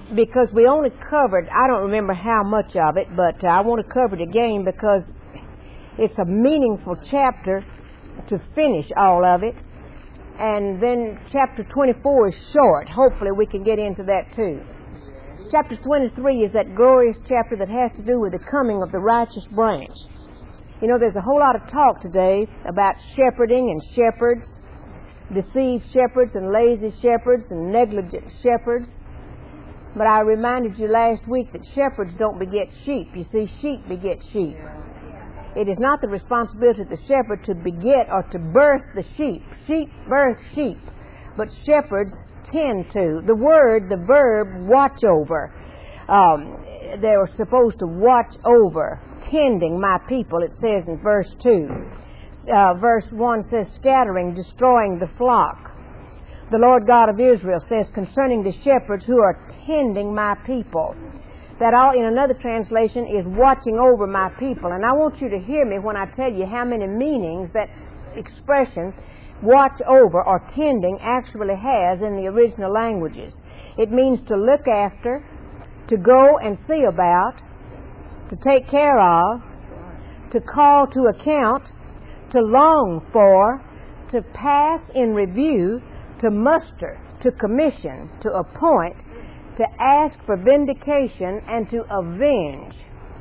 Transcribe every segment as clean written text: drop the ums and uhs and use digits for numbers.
because we only covered, I don't remember how much of it, but I want to cover it again because it's a meaningful chapter to finish all of it. And then chapter 24 is short. Hopefully we can get into that too. Chapter 23 is that glorious chapter that has to do with the coming of the righteous branch. You know, there's a whole lot of talk today about shepherding and shepherds, deceived shepherds and lazy shepherds and negligent shepherds. But I reminded you last week that shepherds don't beget sheep. You see, sheep beget sheep. It is not the responsibility of the shepherd to beget or to birth the sheep. Sheep birth sheep, but shepherds tend to. The verb, watch over. They were supposed to watch over, tending my people, it says in verse 2. Verse 1 says, scattering, destroying the flock. The Lord God of Israel says concerning the shepherds who are tending my people. That all, in another translation, is watching over my people. And I want you to hear me when I tell you how many meanings that expression, watch over or tending, actually has in the original languages. It means to look after, to go and see about, to take care of, to call to account, to long for, to pass in review, to muster, to commission, to appoint, to ask for vindication, and to avenge.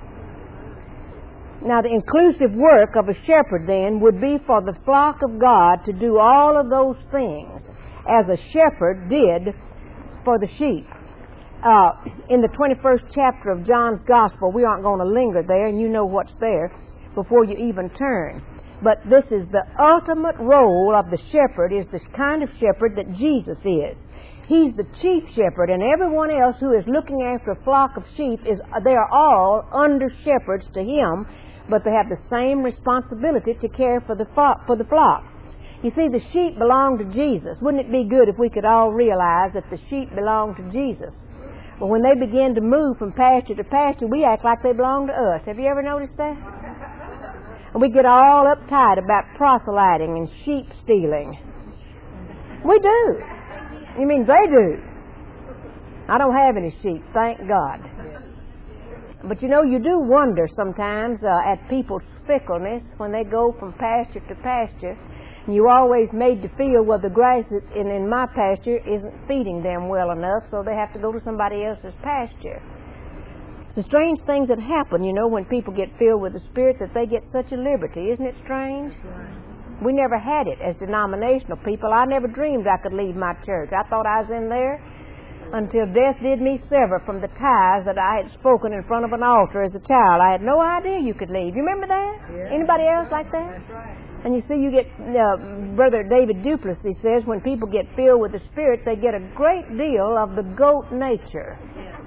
Now, the inclusive work of a shepherd, then, would be for the flock of God to do all of those things as a shepherd did for the sheep. In the 21st chapter of John's Gospel, we aren't going to linger there, and you know what's there before you even turn. But this is the ultimate role of the shepherd, is the kind of shepherd that Jesus is. He's the chief shepherd, and everyone else who is looking after a flock of sheep, they are all under shepherds to him, but they have the same responsibility to care for the flock. You see, the sheep belong to Jesus. Wouldn't it be good if we could all realize that the sheep belong to Jesus? But when they begin to move from pasture to pasture, we act like they belong to us. Have you ever noticed that? And we get all uptight about proselyting and sheep stealing. We do. You mean they do? I don't have any sheep, thank God. But you know, you do wonder sometimes at people's fickleness when they go from pasture to pasture. And you're always made to feel, well, the grass in my pasture isn't feeding them well enough, so they have to go to somebody else's pasture. It's the strange things that happen, you know, when people get filled with the Spirit, that they get such a liberty. Isn't it strange? We never had it as denominational people. I never dreamed I could leave my church. I thought I was in there until death did me sever from the ties that I had spoken in front of an altar as a child. I had no idea you could leave. You remember that? Yeah. Anybody else like that? That's right. And you see, you get, Brother David Duplessis says, when people get filled with the Spirit, they get a great deal of the goat nature.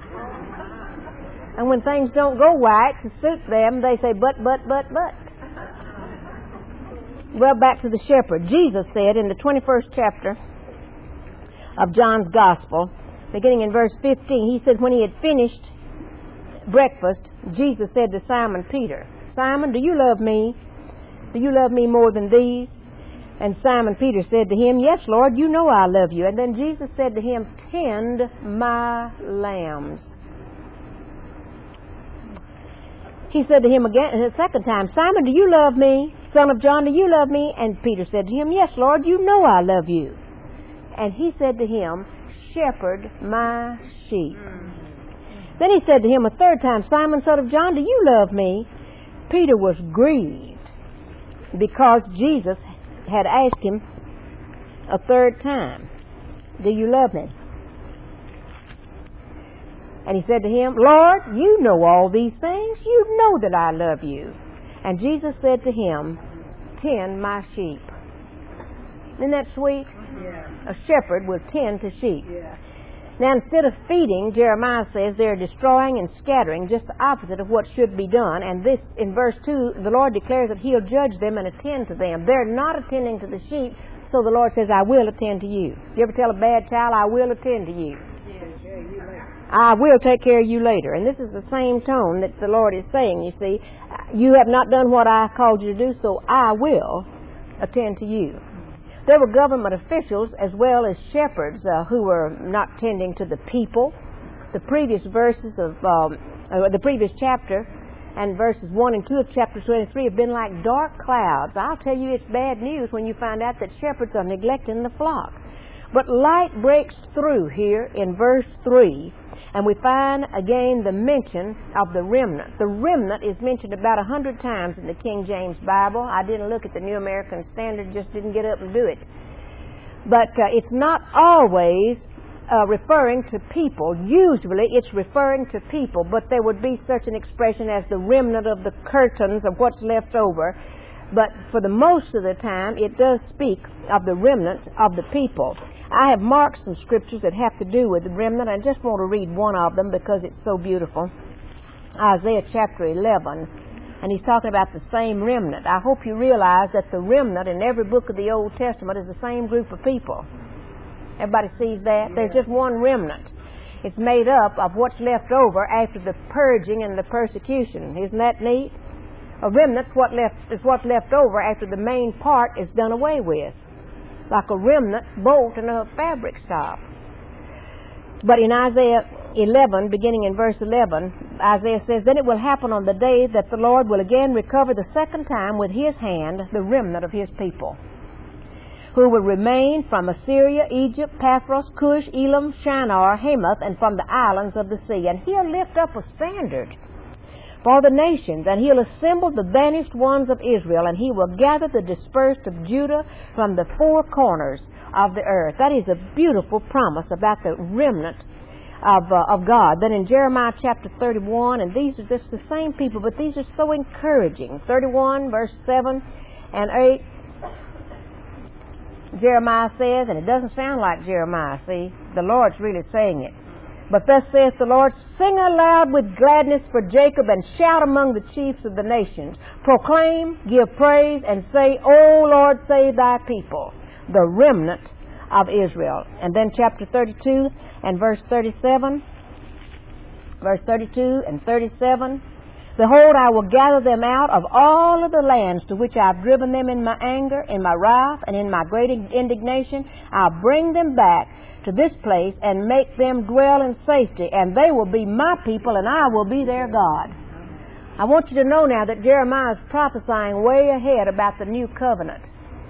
And when things don't go right to suit them, they say, but. Well, back to the shepherd. Jesus said in the 21st chapter of John's Gospel, beginning in verse 15, he said, when he had finished breakfast, Jesus said to Simon Peter, Simon, do you love me? Do you love me more than these? And Simon Peter said to him, yes, Lord, you know I love you. And then Jesus said to him, tend my lambs. He said to him again, a second time, Simon, do you love me? Son of John, do you love me? And Peter said to him, yes, Lord, you know I love you. And he said to him, shepherd my sheep. Then he said to him a third time, Simon, son of John, do you love me? Peter was grieved because Jesus had asked him a third time, do you love me? And he said to him, Lord, you know all these things. You know that I love you. And Jesus said to him, tend my sheep. Isn't that sweet? Yeah. A shepherd will tend to sheep. Yeah. Now, instead of feeding, Jeremiah says they're destroying and scattering, just the opposite of what should be done. And this, in verse 2, the Lord declares that He'll judge them and attend to them. They're not attending to the sheep, so the Lord says, I will attend to you. You ever tell a bad child, I will attend to you? I will take care of you later. And this is the same tone that the Lord is saying, you see. You have not done what I called you to do, so I will attend to you. There were government officials as well as shepherds who were not tending to the people the previous verses of the previous chapter and verses 1 and 2 of chapter 23 have been like dark clouds. I'll tell you, it's bad news when you find out that shepherds are neglecting the flock. But light breaks through here in verse 3, and we find again the mention of the remnant. The remnant is mentioned about 100 times in the King James Bible. I didn't look at the New American Standard, just didn't get up and do it. But it's not always referring to people. Usually it's referring to people, but there would be such an expression as the remnant of the curtains of what's left over. But for the most of the time, it does speak of the remnant of the people. I have marked some scriptures that have to do with the remnant. I just want to read one of them because it's so beautiful. Isaiah chapter 11, and he's talking about the same remnant. I hope you realize that the remnant in every book of the Old Testament is the same group of people. Everybody sees that? There's just one remnant. It's made up of what's left over after the purging and the persecution. Isn't that neat? A remnant's what's left over after the main part is done away with. Like a remnant bolt in a fabric shop. But in Isaiah 11, beginning in verse 11, Isaiah says, "Then it will happen on the day that the Lord will again recover the second time with his hand the remnant of his people, who will remain from Assyria, Egypt, Pathros, Cush, Elam, Shinar, Hamath, and from the islands of the sea. And he'll lift up a standard for the nations, and he'll assemble the banished ones of Israel, and he will gather the dispersed of Judah from the four corners of the earth." That is a beautiful promise about the remnant of God. Then in Jeremiah chapter 31, and these are just the same people, but these are so encouraging. 31, verse 7 and 8. Jeremiah says, and it doesn't sound like Jeremiah, see, the Lord's really saying it. "But thus saith the Lord, sing aloud with gladness for Jacob, and shout among the chiefs of the nations. Proclaim, give praise, and say, O Lord, save thy people, the remnant of Israel." And then chapter 32 and verse 37. Verse 32 and 37. "Behold, I will gather them out of all of the lands to which I have driven them in my anger, in my wrath, and in my great indignation. I'll bring them back to this place and make them dwell in safety, and they will be my people, and I will be their God." I want you to know now that Jeremiah is prophesying way ahead about the new covenant.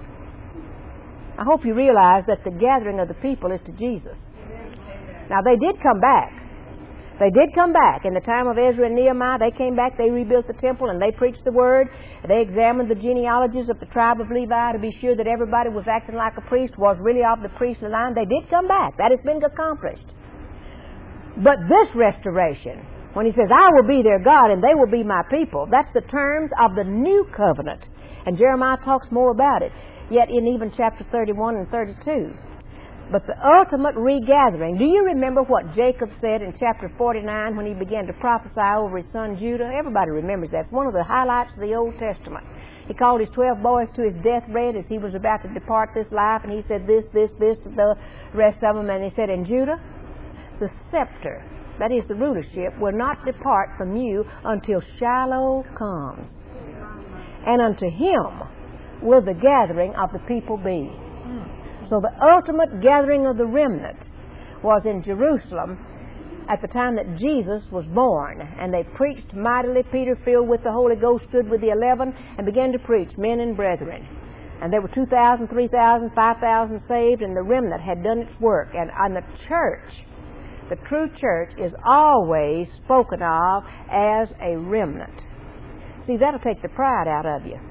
I hope you realize that the gathering of the people is to Jesus. Now, they did come back. They did come back. In the time of Ezra and Nehemiah, they came back, they rebuilt the temple, and they preached the Word. They examined the genealogies of the tribe of Levi to be sure that everybody was acting like a priest, was really of the priestly line. They did come back. That has been accomplished. But this restoration, when he says, "I will be their God, and they will be my people," that's the terms of the new covenant. And Jeremiah talks more about it, yet in even chapter 31 and 32. But the ultimate regathering, do you remember what Jacob said in chapter 49 when he began to prophesy over his son Judah? Everybody remembers that. It's one of the highlights of the Old Testament. He called his 12 boys to his deathbed as he was about to depart this life, and he said this, the rest of them, and he said, "In Judah, the scepter," that is the rulership, "will not depart from you until Shiloh comes. And unto him will the gathering of the people be." So the ultimate gathering of the remnant was in Jerusalem at the time that Jesus was born. And they preached mightily. Peter, filled with the Holy Ghost, stood with the 11 and began to preach, "Men and brethren." And there were 2,000, 3,000, 5,000 saved, and the remnant had done its work. And on the church, the true church, is always spoken of as a remnant. See, that'll take the pride out of you.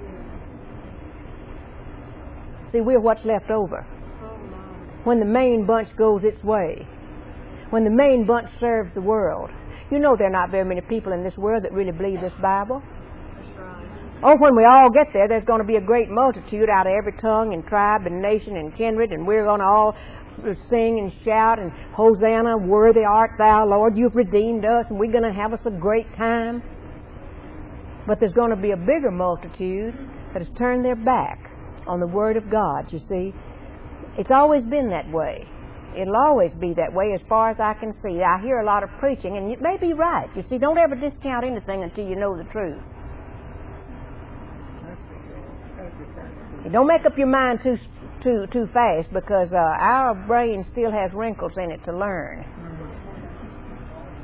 See, we're what's left over. When the main bunch goes its way, when the main bunch serves the world. You know there are not very many people in this world that really believe this Bible. Oh, when we all get there, there's going to be a great multitude out of every tongue and tribe and nation and kindred, and we're going to all sing and shout and Hosanna, worthy art thou, Lord, you've redeemed us, and we're going to have us a great time. But there's going to be a bigger multitude that has turned their back on the Word of God, you see. It's always been that way. It'll always be that way as far as I can see. I hear a lot of preaching, and it may be right. You see, don't ever discount anything until you know the truth. You don't make up your mind too fast, because our brain still has wrinkles in it to learn.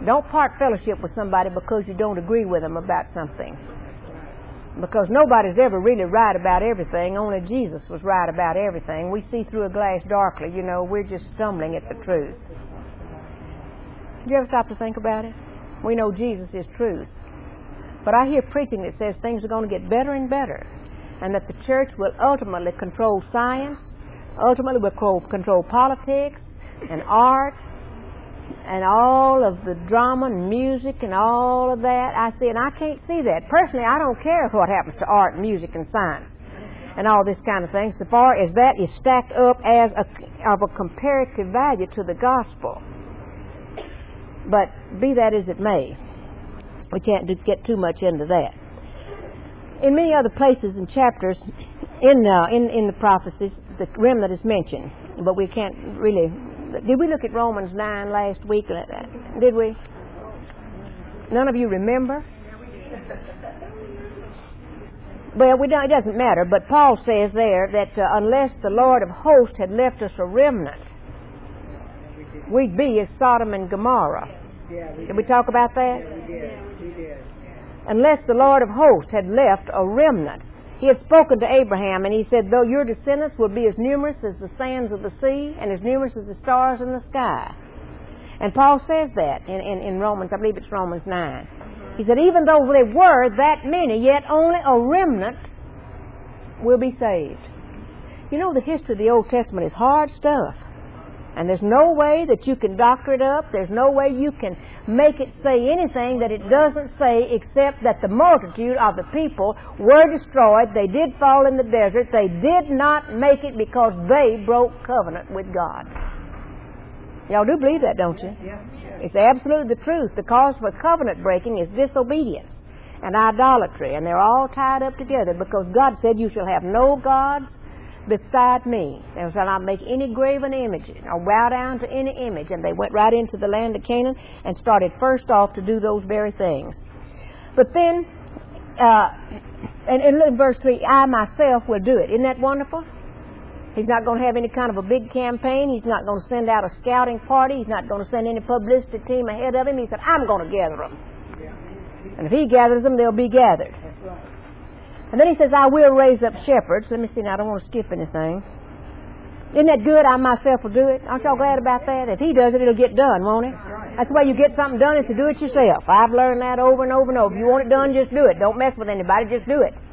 Don't part fellowship with somebody because you don't agree with them about something. Because nobody's ever really right about everything. Only Jesus was right about everything. We see through a glass darkly. You know, we're just stumbling at the truth. Did you ever stop to think about it? We know Jesus is truth. But I hear preaching that says things are going to get better and better, and that the church will ultimately control science, ultimately will control politics and art and all of the drama and music and all of that. I see, and I can't see that. Personally, I don't care what happens to art, music, and science and all this kind of thing, so far as that is stacked up as of a comparative value to the gospel. But be that as it may, we can't get too much into that. In many other places and chapters in the prophecies, the remnant is mentioned, but we can't really. Did we look at Romans 9 last week? Did we? None of you remember? Well, it doesn't matter, but Paul says there that unless the Lord of hosts had left us a remnant, we'd be as Sodom and Gomorrah. Did we talk about that? We did. Unless the Lord of hosts had left a remnant. He had spoken to Abraham, and he said, though your descendants will be as numerous as the sands of the sea and as numerous as the stars in the sky. And Paul says that in Romans, I believe it's Romans 9. He said, even though there were that many, yet only a remnant will be saved. You know, the history of the Old Testament is hard stuff. And there's no way that you can doctor it up. There's no way you can make it say anything that it doesn't say, except that the multitude of the people were destroyed. They did fall in the desert. They did not make it because they broke covenant with God. Y'all do believe that, don't you? It's absolutely the truth. The cause for covenant breaking is disobedience and idolatry. And they're all tied up together because God said, you shall have no gods beside me. They shall not make any graven image or bow down to any image. And they went right into the land of Canaan and started first off to do those very things. But then, and in verse 3, I myself will do it. Isn't that wonderful? He's not going to have any kind of a big campaign. He's not going to send out a scouting party. He's not going to send any publicity team ahead of him. He said, I'm going to gather them. And if he gathers them, they'll be gathered. And then he says, I will raise up shepherds. Let me see now, I don't want to skip anything. Isn't that good? I myself will do it. Aren't y'all glad about that? If he does it, it'll get done, won't it? That's the way you get something done, is to do it yourself. I've learned that over and over and over. If you want it done, just do it. Don't mess with anybody, just do it.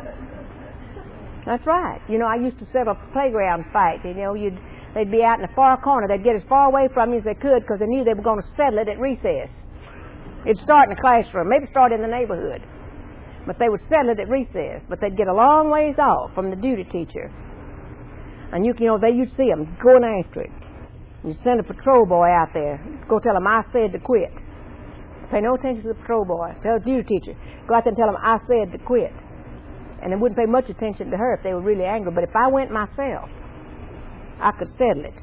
That's right. You know, I used to settle a playground fight. You know, they'd be out in the far corner. They'd get as far away from you as they could because they knew they were going to settle it at recess. It'd start in the classroom, maybe start in the neighborhood. But they would settle it at recess. But they'd get a long ways off from the duty teacher. And you'd see them going after it. You'd send a patrol boy out there. Go tell him, I said to quit. Pay no attention to the patrol boy. Tell the duty teacher. Go out there and tell him, I said to quit. And they wouldn't pay much attention to her if they were really angry. But if I went myself, I could settle it.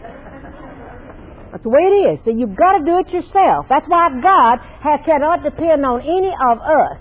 That's the way it is. So you've got to do it yourself. That's why God cannot depend on any of us.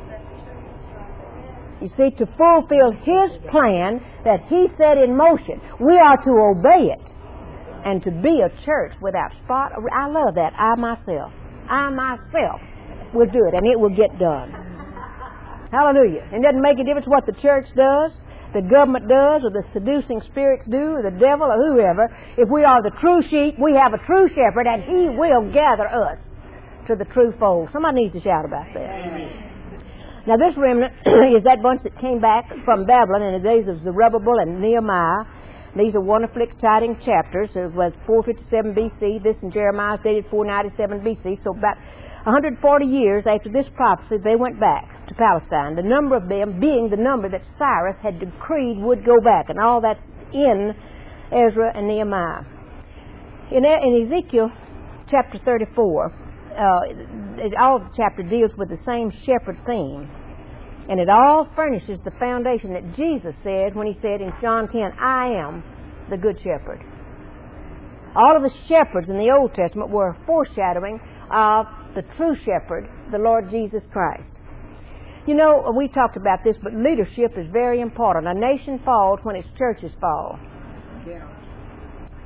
You see, to fulfill His plan that He set in motion, we are to obey it and to be a church without spot. I love that. I myself will do it, and it will get done. Hallelujah. It doesn't make a difference what the church does, the government does, or the seducing spirits do, or the devil, or whoever. If we are the true sheep, we have a true shepherd, and He will gather us to the true fold. Somebody needs to shout about that. Amen. Now this remnant is that bunch that came back from Babylon in the days of Zerubbabel and Nehemiah. These are wonderfully exciting chapters. It was 457 B.C. This in Jeremiah is dated 497 B.C. So about 140 years after this prophecy, they went back to Palestine. The number of them being the number that Cyrus had decreed would go back. And all that's in Ezra and Nehemiah. In Ezekiel chapter 34, all the chapter deals with the same shepherd theme. And it all furnishes the foundation that Jesus said when He said in John 10, I am the good shepherd. All of the shepherds in the Old Testament were a foreshadowing of the true shepherd, the Lord Jesus Christ. You know, we talked about this, but leadership is very important. A nation falls when its churches fall. Yeah.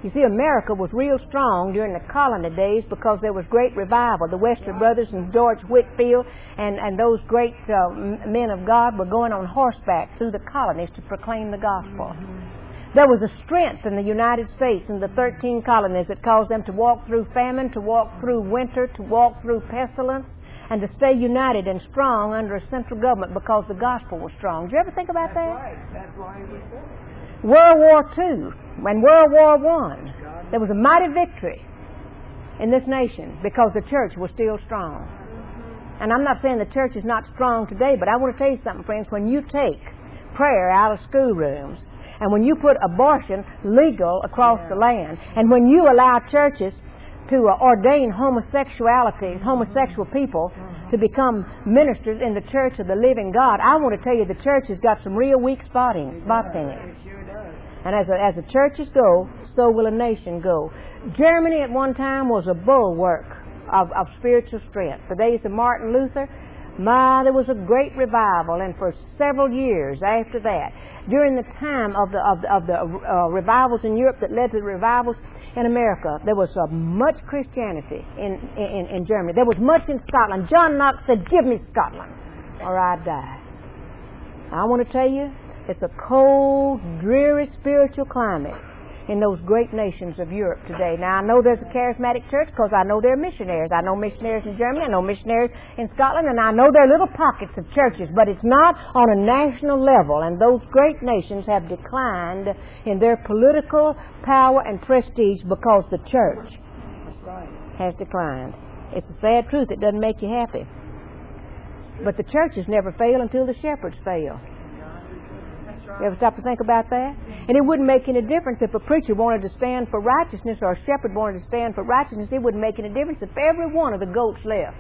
You see, America was real strong during the colony days because there was great revival. The Wesley Brothers and George Whitefield and those great men of God were going on horseback through the colonies to proclaim the gospel. There was a strength in the United States in the 13 colonies that caused them to walk through famine, to walk through winter, to walk through pestilence, and to stay united and strong under a central government because the gospel was strong. Did you ever think about that? Right. That's why it was there. World War II and World War I, there was a mighty victory in this nation because the church was still strong. And I'm not saying the church is not strong today, but I want to tell you something, friends. When you take prayer out of schoolrooms, and when you put abortion legal across the land, and when you allow churches to ordain homosexual people to become ministers in the church of the living God, I want to tell you the church has got some real weak spots in it. And as the churches go, so will a nation go. Germany at one time was a bulwark of spiritual strength. The days of Martin Luther, there was a great revival, and for several years after that, during the time of the revivals in Europe that led to the revivals in America, there was much Christianity in Germany. There was much in Scotland. John Knox said, "Give me Scotland, or I die." I want to tell you, it's a cold, dreary spiritual climate in those great nations of Europe today. Now, I know there's a charismatic church because I know there are missionaries. I know missionaries in Germany, I know missionaries in Scotland, and I know there are little pockets of churches, but it's not on a national level, and those great nations have declined in their political power and prestige because the church has declined. It's a sad truth. It doesn't make you happy. But the churches never fail until the shepherds fail. You ever stop to think about that? And it wouldn't make any difference if a preacher wanted to stand for righteousness or a shepherd wanted to stand for righteousness. It wouldn't make any difference if every one of the goats left.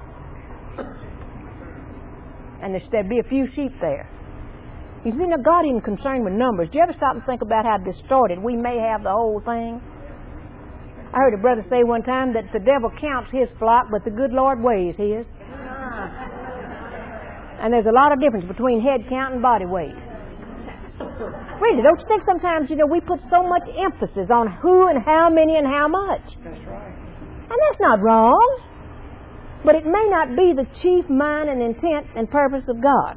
And there'd be a few sheep there. You see, now God isn't concerned with numbers. Do you ever stop and think about how distorted we may have the whole thing? I heard a brother say one time that the devil counts his flock, but the good Lord weighs his. And there's a lot of difference between head count and body weight. Really, don't you think sometimes, we put so much emphasis on who and how many and how much? That's right. And that's not wrong. But it may not be the chief mind and intent and purpose of God.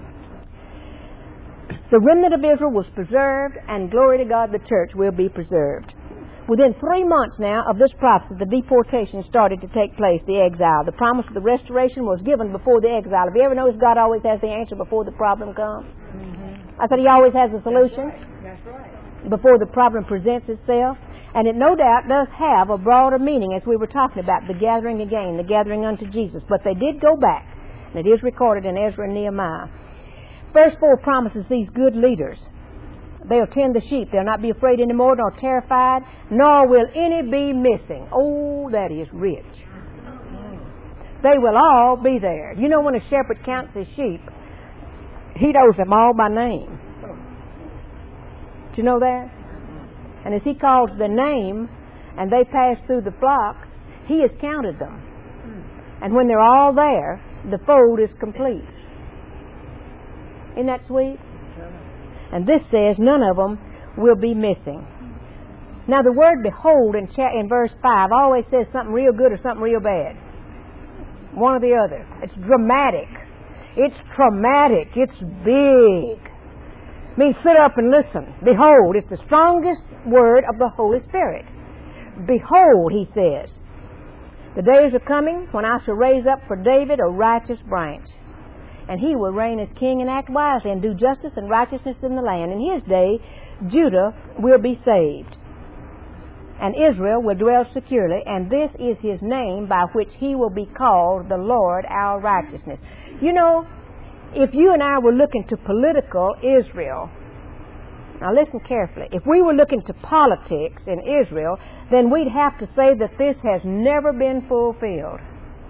The remnant of Israel was preserved, and glory to God, the church will be preserved. Within 3 months now of this prophecy, the deportation started to take place, the exile. The promise of the restoration was given before the exile. Have you ever noticed God always has the answer before the problem comes? I said He always has a solution. That's right. Before the problem presents itself. And it no doubt does have a broader meaning, as we were talking about, the gathering again, the gathering unto Jesus. But they did go back, and it is recorded in Ezra and Nehemiah. Verse 4 promises these good leaders. They'll tend the sheep. They'll not be afraid anymore, nor terrified, nor will any be missing. Oh, that is rich. They will all be there. You know, when a shepherd counts his sheep, he knows them all by name. Do you know that? And as he calls their name and they pass through the flock, he has counted them. And when they're all there, the fold is complete. Isn't that sweet? And this says none of them will be missing. Now the word behold in verse 5 always says something real good or something real bad. One or the other. It's dramatic. It's traumatic. It's big. It means sit up and listen. Behold, it's the strongest word of the Holy Spirit. Behold, he says, the days are coming when I shall raise up for David a righteous branch. And he will reign as king and act wisely and do justice and righteousness in the land. In his day, Judah will be saved. And Israel will dwell securely. And this is his name by which he will be called the Lord our righteousness. You know, if you and I were looking to political Israel, now listen carefully, if we were looking to politics in Israel, then we'd have to say that this has never been fulfilled.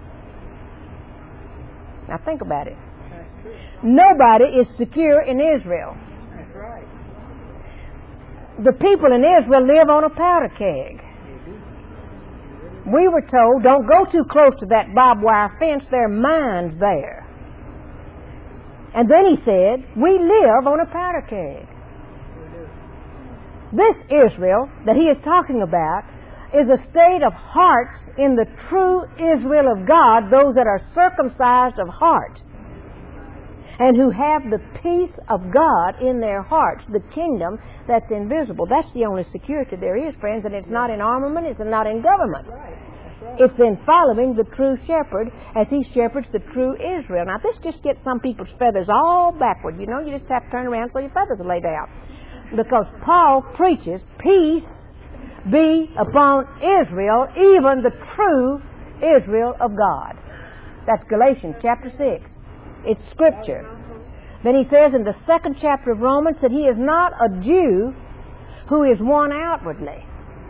Now think about it. Nobody is secure in Israel. That's right. The people in Israel live on a powder keg. We were told, don't go too close to that barbed wire fence, there are mines there. And then he said, we live on a powder keg. This Israel that he is talking about is a state of hearts in the true Israel of God, those that are circumcised of heart and who have the peace of God in their hearts, the kingdom that's invisible. That's the only security there is, friends, and it's not in armament, it's not in government. It's in following the true shepherd as he shepherds the true Israel. Now, this just gets some people's feathers all backward. You know, you just have to turn around so your feathers are laid out. Because Paul preaches, peace be upon Israel, even the true Israel of God. That's Galatians chapter 6. It's Scripture. Then he says in the 2nd chapter of Romans that he is not a Jew who is one outwardly.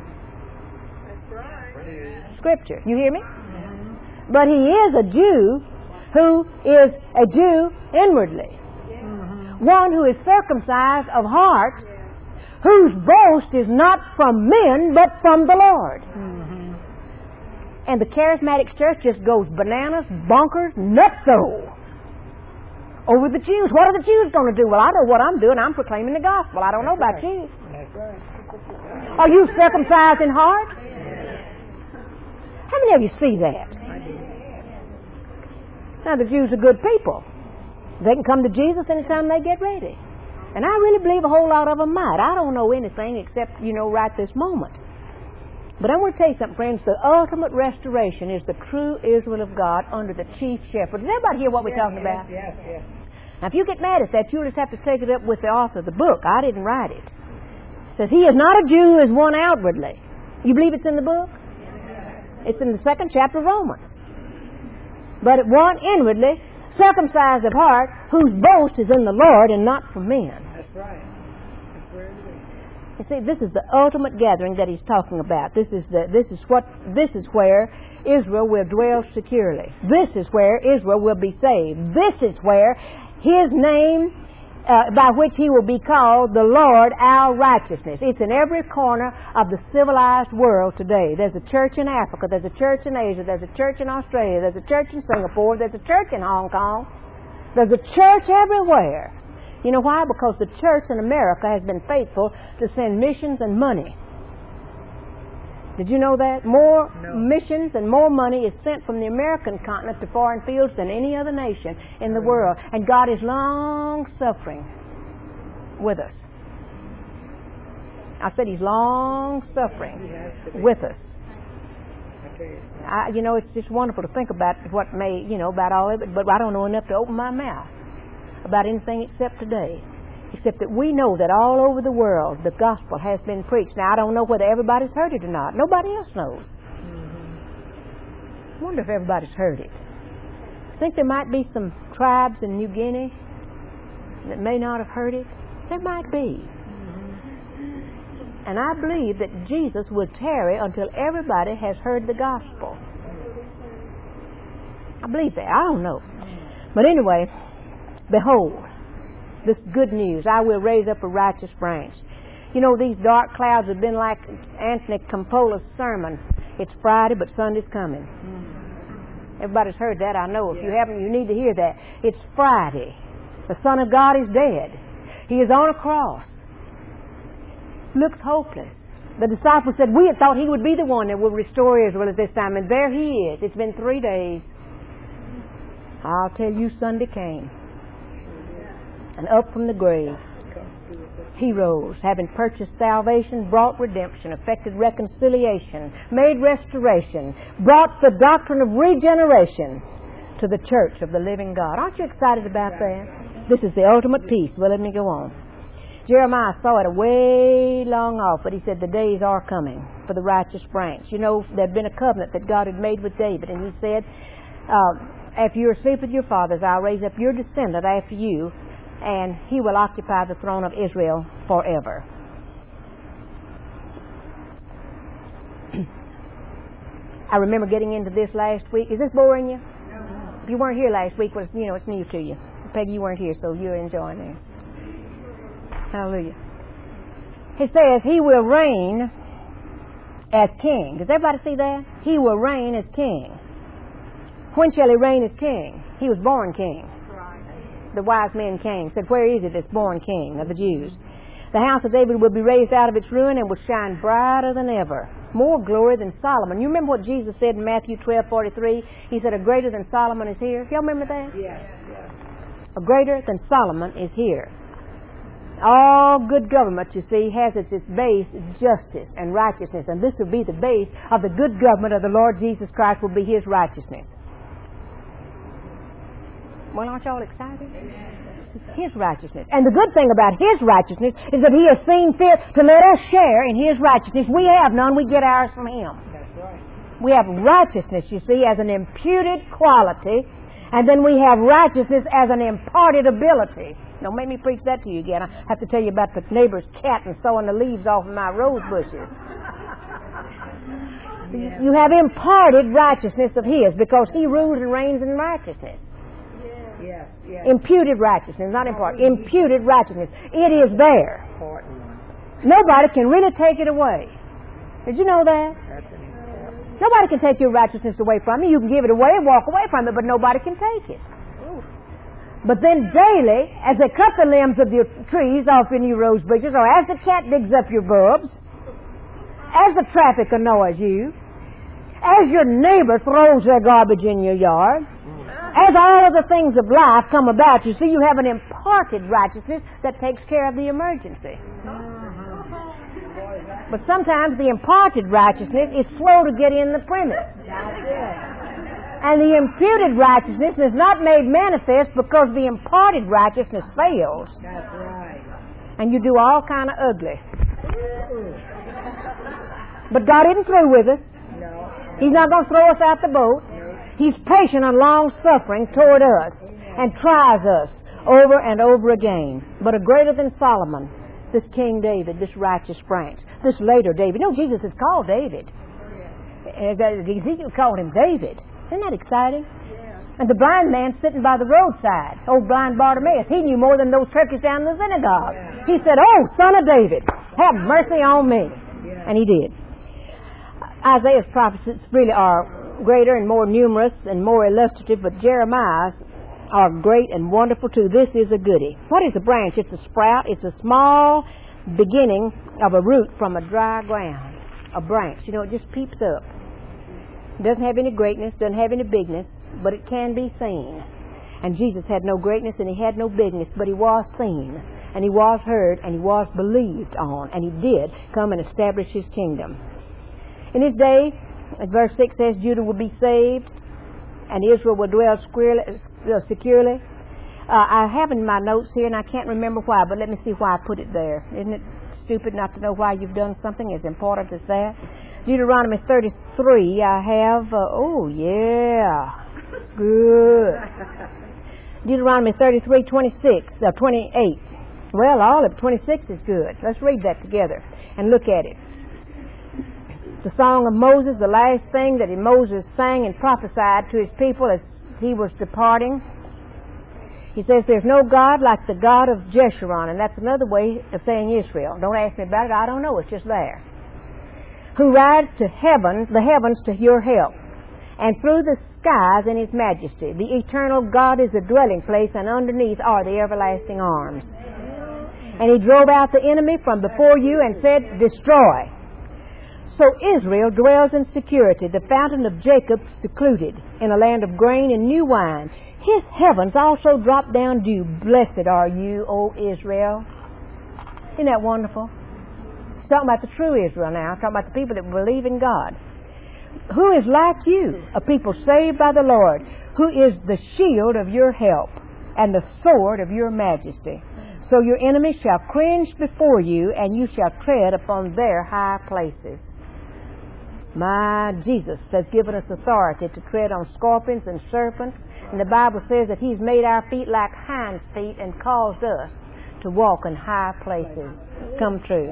Scripture. You hear me? But he is a Jew who is a Jew inwardly. One who is circumcised of heart, whose boast is not from men, but from the Lord. And the charismatic church just goes bananas, bonkers, nutso over the Jews. What are the Jews going to do? Well, I know what I'm doing. I'm proclaiming the gospel. I don't know about you. That's right. Are you circumcised in heart? How many of you see that? Now, the Jews are good people. They can come to Jesus anytime they get ready. And I really believe a whole lot of them might. I don't know anything except, right this moment. But I want to tell you something, friends. The ultimate restoration is the true Israel of God under the chief shepherd. Does everybody hear what we're talking about? Yes. Now, if you get mad at that, you'll just have to take it up with the author of the book. I didn't write it. It says, he is not a Jew who is one outwardly. You believe it's in the book? It's in the 2nd chapter of Romans. But one inwardly, circumcised of heart, whose boast is in the Lord and not from men. That's right. That's where it is. You see, this is the ultimate gathering that he's talking about. This is where Israel will dwell securely. This is where Israel will be saved. This is where his name, by which he will be called the Lord our righteousness. It's in every corner of the civilized world today. There's a church in Africa, there's a church in Asia, there's a church in Australia, there's a church in Singapore, there's a church in Hong Kong. There's a church everywhere. You know why? Because the church in America has been faithful to send missions and money. Did you know that? More missions and more money is sent from the American continent to foreign fields than any other nation in the world. And God is long-suffering with us. I said He's long-suffering with us. It's just wonderful to think about what may, about all of it, but I don't know enough to open my mouth about anything except today. Except that we know that all over the world the gospel has been preached. Now, I don't know whether everybody's heard it or not. Nobody else knows. I wonder if everybody's heard it. I think there might be some tribes in New Guinea that may not have heard it. There might be. And I believe that Jesus will tarry until everybody has heard the gospel. I believe that. I don't know. But anyway, behold, this good news, I will raise up a righteous branch. These dark clouds have been like Anthony Campola's sermon. It's Friday, but Sunday's coming. Everybody's heard that, I know. If you haven't, you need to hear that. It's Friday. The Son of God is dead. He is on a cross. Looks hopeless. The disciples said, we had thought He would be the one that would restore Israel at this time, and there He is. It's been 3 days. I'll tell you, Sunday came. And up from the grave, He rose, having purchased salvation, brought redemption, effected reconciliation, made restoration, brought the doctrine of regeneration to the church of the living God. Aren't you excited about that? This is the ultimate peace. Well, let me go on. Jeremiah saw it way long off, but he said the days are coming for the righteous branch. There had been a covenant that God had made with David, and He said, after you are asleep with your fathers, I'll raise up your descendant after you, and he will occupy the throne of Israel forever. I remember getting into this last week. Is this boring you? No. If you weren't here last week, it's new to you. Peggy, you weren't here, so you're enjoying it. Hallelujah. He says He will reign as king. Does everybody see that? He will reign as king. When shall He reign as king? He was born king. The wise men came, said, where is it that's born king of the Jews? The house of David will be raised out of its ruin and will shine brighter than ever. More glory than Solomon. You remember what Jesus said in Matthew 12:43? He said, a greater than Solomon is here. Y'all remember that? Yes, yes. A greater than Solomon is here. All good government, you see, has as its base justice and righteousness. And this will be the base of the good government of the Lord Jesus Christ, will be His righteousness. Well, aren't y'all excited? It's His righteousness. And the good thing about His righteousness is that He has seen fit to let us share in His righteousness. We have none. We get ours from Him. That's right. We have righteousness, you see, as an imputed quality. And then we have righteousness as an imparted ability. Don't make me preach that to you again. I have to tell you about the neighbor's cat and sewing the leaves off of my rose bushes. Yes. You have imparted righteousness of His because He rules and reigns in righteousness. Yes, yes. Imputed righteousness, not imparted. Imputed righteousness. It is there. Important. Nobody can really take it away. Did you know that? That's an important. Nobody can take your righteousness away from you. You can give it away, walk away from it, but nobody can take it. But then daily, as they cut the limbs of your trees off in your rose bushes, or as the cat digs up your bulbs, as the traffic annoys you, as your neighbor throws their garbage in your yard, as all of the things of life come about, you see, you have an imparted righteousness that takes care of the emergency. But sometimes the imparted righteousness is slow to get in the premise. And the imputed righteousness is not made manifest because the imparted righteousness fails. That's right. And you do all kind of ugly. But God isn't through with us. No. He's not going to throw us out the boat. He's patient and long-suffering toward us and tries us over and over again. But a greater than Solomon, this King David, this righteous branch, this later David. You know, Jesus is called David. Ezekiel called him David. Isn't that exciting? And the blind man sitting by the roadside, old blind Bartimaeus, he knew more than those turkeys down in the synagogue. He said, "Oh, son of David, have mercy on me." And he did. Isaiah's prophecies really are greater and more numerous and more illustrative, but Jeremiah's are great and wonderful too. This is a goodie. What is a branch? It's a sprout. It's a small beginning of a root from a dry ground. A branch. You know, it just peeps up. It doesn't have any greatness, doesn't have any bigness, but it can be seen. And Jesus had no greatness and He had no bigness, but He was seen, and He was heard, and He was believed on, and He did come and establish His kingdom. In His day, as verse 6 says, Judah will be saved, and Israel will dwell securely. I have in my notes here, and I can't remember why, but let me see why I put it there. Isn't it stupid not to know why you've done something as important as that? Deuteronomy 33, I have, good. Deuteronomy 33, 28. Well, all of 26 is good. Let's read that together and look at it. The song of Moses, the last thing that Moses sang and prophesied to his people as he was departing. He says, "There's no God like the God of Jeshurun," and that's another way of saying Israel. Don't ask me about it. I don't know. It's just there. "Who rides to heaven, the heavens to your help, and through the skies in His majesty. The eternal God is the dwelling place, and underneath are the everlasting arms. And He drove out the enemy from before you and said, 'Destroy.' So Israel dwells in security, the fountain of Jacob secluded, in a land of grain and new wine. His heavens also drop down dew. Blessed are you, O Israel." Isn't that wonderful? He's talking about the true Israel now. He's talking about the people that believe in God. "Who is like you, a people saved by the Lord, who is the shield of your help and the sword of your majesty. So your enemies shall cringe before you, and you shall tread upon their high places." My Jesus has given us authority to tread on scorpions and serpents, and the Bible says that He's made our feet like hinds' feet and caused us to walk in high places. Come true.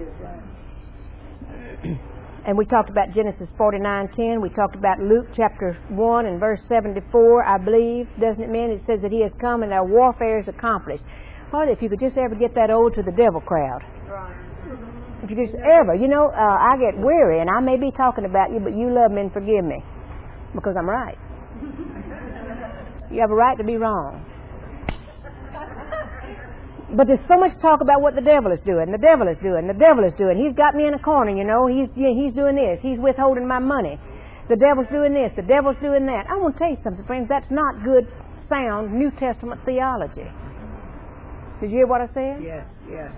And we talked about Genesis 49:10. We talked about Luke chapter 1 and verse 74, I believe. Doesn't it mean it says that He has come and our warfare is accomplished? Oh, if you could just ever get that over to the devil crowd. If you just ever, I get weary, and I may be talking about you, but you love me and forgive me because I'm right. You have a right to be wrong. But there's so much talk about what the devil is doing. The devil is doing. The devil is doing. He's got me in a corner, you know. He's doing this. He's withholding my money. The devil's doing this. The devil's doing that. I want to tell you something, friends. That's not good, sound New Testament theology. Did you hear what I said? Yes, yes.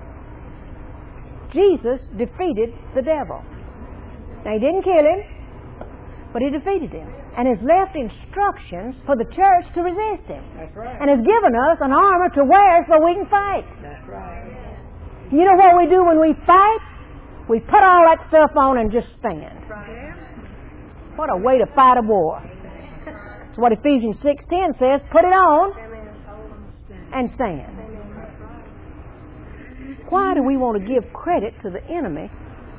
Jesus defeated the devil. Now, he didn't kill him, but he defeated him. And has left instructions for the church to resist him. That's right. And has given us an armor to wear so we can fight. That's right. You know what we do when we fight? We put all that stuff on and just stand. What a way to fight a war. That's what Ephesians 6:10 says. Put it on and stand. Why do we want to give credit to the enemy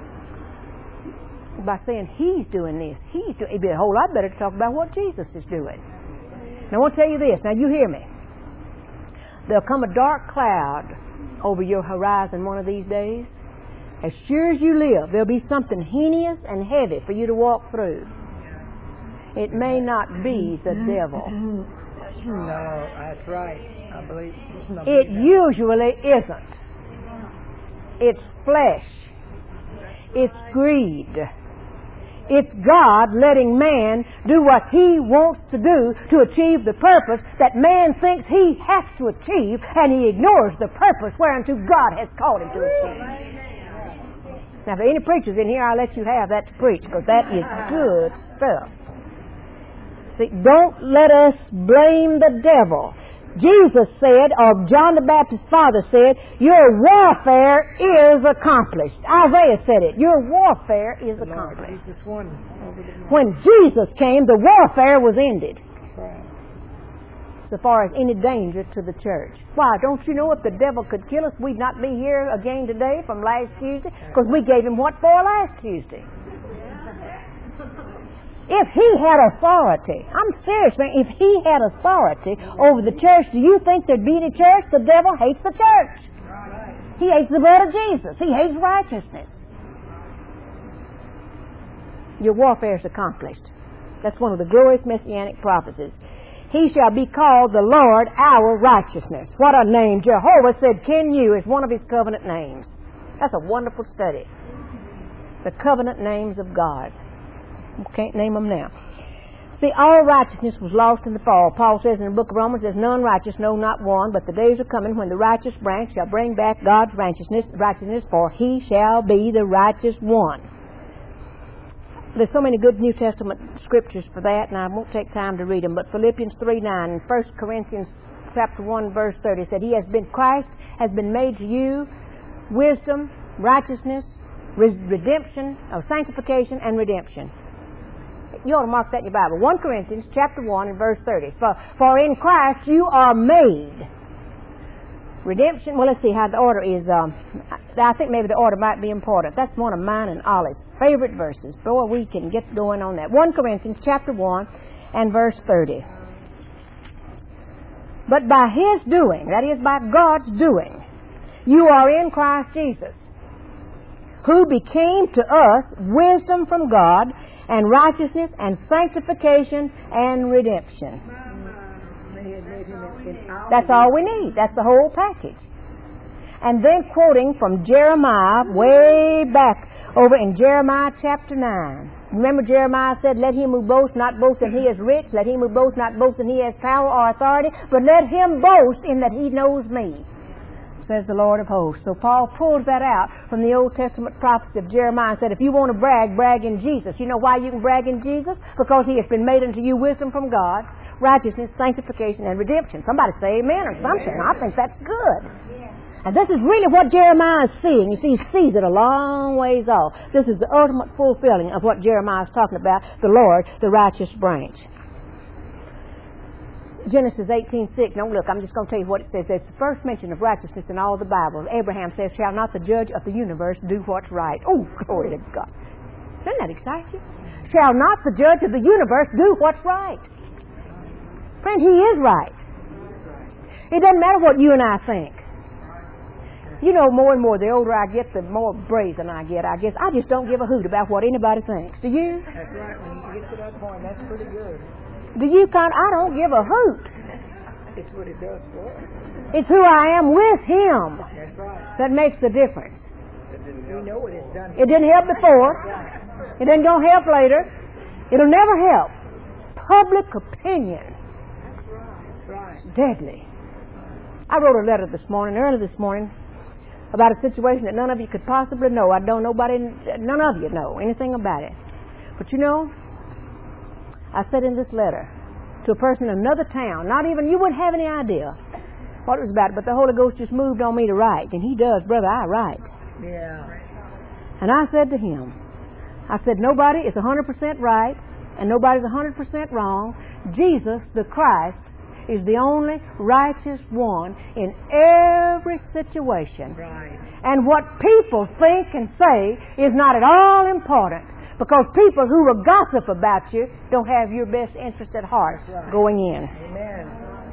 by saying he's doing this? It'd be a whole lot better to talk about what Jesus is doing. Now I want to tell you this. Now you hear me. There'll come a dark cloud over your horizon one of these days. As sure as you live, there'll be something heinous and heavy for you to walk through. It may not be the devil. No, that's right. I believe it usually isn't. It's flesh. It's greed. It's God letting man do what he wants to do to achieve the purpose that man thinks he has to achieve, and he ignores the purpose whereunto God has called him to achieve. Now, if there are any preachers in here, I'll let you have that to preach, because that is good stuff. See, don't let us blame the devil. Jesus said, or John the Baptist's father said, your warfare is accomplished. Isaiah said it. Your warfare is accomplished. When Jesus came, the warfare was ended. So far as any danger to the church. Why? Don't you know if the devil could kill us, we'd not be here again today from last Tuesday? Because we gave him what for last Tuesday? If he had authority, I'm serious, man, if he had authority over the church, do you think there'd be any church? The devil hates the church. He hates the blood of Jesus. He hates righteousness. Your warfare is accomplished. That's one of the glorious messianic prophecies. He shall be called the Lord our righteousness. What a name. Jehovah said, "Ken you" is one of his covenant names. That's a wonderful study. The covenant names of God. Can't name them now. See, all righteousness was lost in the fall. Paul says in the book of Romans, there's none righteous, no, not one, but the days are coming when the righteous branch shall bring back God's righteousness, for he shall be the righteous one. There's so many good New Testament scriptures for that, and I won't take time to read them, but Philippians 3:9 and 1 Corinthians chapter 1, verse 30 said, Christ has been made to you wisdom, righteousness, redemption, sanctification, and redemption. You ought to mark that in your Bible. 1 Corinthians chapter 1 and verse 30. For in Christ you are made. Redemption, well, let's see how the order is. I think maybe the order might be important. That's one of mine and Ollie's favorite verses. Boy, we can get going on that. 1 Corinthians chapter 1 and verse 30. But by his doing, that is by God's doing, you are in Christ Jesus, who became to us wisdom from God, and righteousness, and sanctification, and redemption. That's all we need. That's the whole package. And then quoting from Jeremiah, way back over in Jeremiah chapter 9. Remember Jeremiah said, let him who boasts not boast that he is rich, let him who boasts not boast that he has power or authority, but let him boast in that he knows me, says the Lord of hosts. So Paul pulls that out from the Old Testament prophecy of Jeremiah and said, if you want to brag, brag in Jesus. You know why you can brag in Jesus? Because he has been made unto you wisdom from God, righteousness, sanctification, and redemption. Somebody say amen or something. I think that's good. And this is really what Jeremiah is seeing. You see, he sees it a long ways off. This is the ultimate fulfilling of what Jeremiah is talking about, the Lord, the righteous branch. Genesis 18:6. Now look, I'm just going to tell you what it says. It's the first mention of righteousness in all the Bible. Abraham says, shall not the judge of the universe do what's right? Oh, glory to God. Doesn't that excite you? Shall not the judge of the universe do what's right? Friend, he is right. It doesn't matter what you and I think. You know, more and more, the older I get, the more brazen I get, I guess. I just don't give a hoot about what anybody thinks. Do you? That's right. When you get to that point, that's pretty good. Do you I don't give a hoot. It's what it does for us. It's who I am with Him That's right. that makes the difference. We know what it's done. It didn't help before. It ain't going to help later. It'll never help. Public opinion. That's right. Deadly. I wrote a letter early this morning, about a situation that none of you could possibly know. I don't none of you know anything about it. But you know, I said in this letter to a person in another town, not even, you wouldn't have any idea what it was about, but the Holy Ghost just moved on me to write. And He does, brother, I write. Yeah. And I said to him, nobody is 100% right, and nobody's 100% wrong. Jesus, the Christ, is the only righteous one in every situation. Right. And what people think and say is not at all important, because people who will gossip about you don't have your best interest at heart going in. Amen.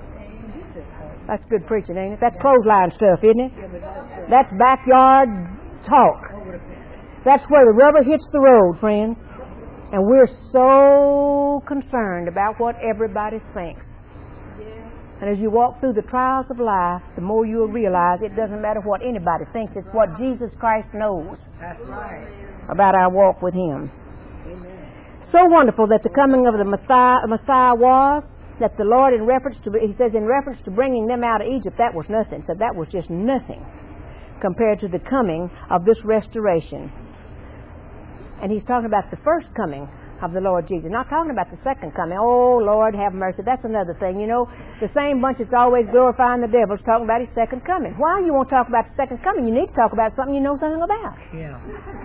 That's good preaching, ain't it? That's clothesline stuff, isn't it? That's backyard talk. That's where the rubber hits the road, friends. And we're so concerned about what everybody thinks. And as you walk through the trials of life, the more you'll realize it doesn't matter what anybody thinks. It's what Jesus Christ knows about our walk with Him. Amen. So wonderful that the coming of the Messiah was, that the Lord, He says in reference to bringing them out of Egypt, that was nothing. So that was just nothing compared to the coming of this restoration. And He's talking about the first coming of the Lord Jesus. Not talking about the second coming. Oh, Lord, have mercy. That's another thing. You know, the same bunch that's always glorifying the devil is talking about His second coming. Why you won't talk about the second coming? You need to talk about something you know something about. Yeah.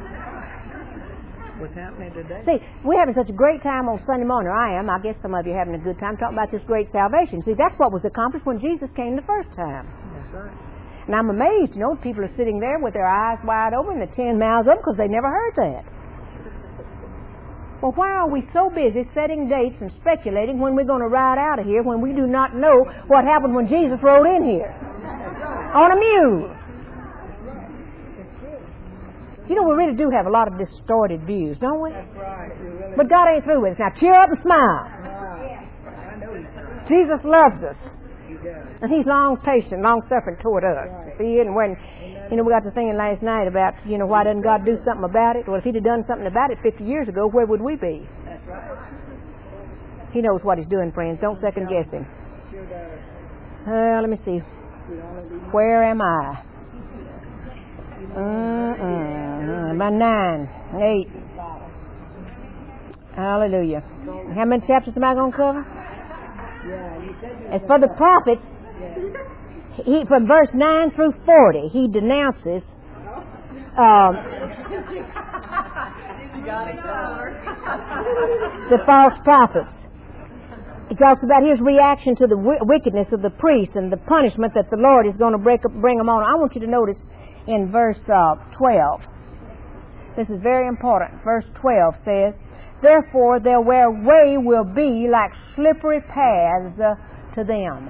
What's happening today? See, we're having such a great time on Sunday morning. I guess some of you are having a good time talking about this great salvation. See, that's what was accomplished when Jesus came the first time. That's right. And I'm amazed, you know, people are sitting there with their eyes wide open and their 10 mouths open because they never heard that. Well, why are we so busy setting dates and speculating when we're going to ride out of here when we do not know what happened when Jesus rode in here? On a mule. You know, we really do have a lot of distorted views, don't we? That's right. Really But God ain't through with us. Now, cheer up and smile. I know He's done. Jesus loves us. He does. And He's long-patient, long-suffering toward us. Right. See, and when, you know, we got to thinking last night about, you know, why doesn't God do something about it? Well, if He'd have done something about it 50 years ago, where would we be? That's right. He knows what He's doing, friends. Don't second guess Him. Sure does. Let me see. We only be Where am I? About 9, 8. Hallelujah. How many chapters am I going to cover? Yeah, you said you As for the prophets, from verse 9 through 40, he denounces the false prophets. He talks about his reaction to the wickedness of the priests and the punishment that the Lord is going to bring them on. I want you to notice in verse 12. This is very important. Verse 12 says, "Therefore their way will be like slippery paths to them."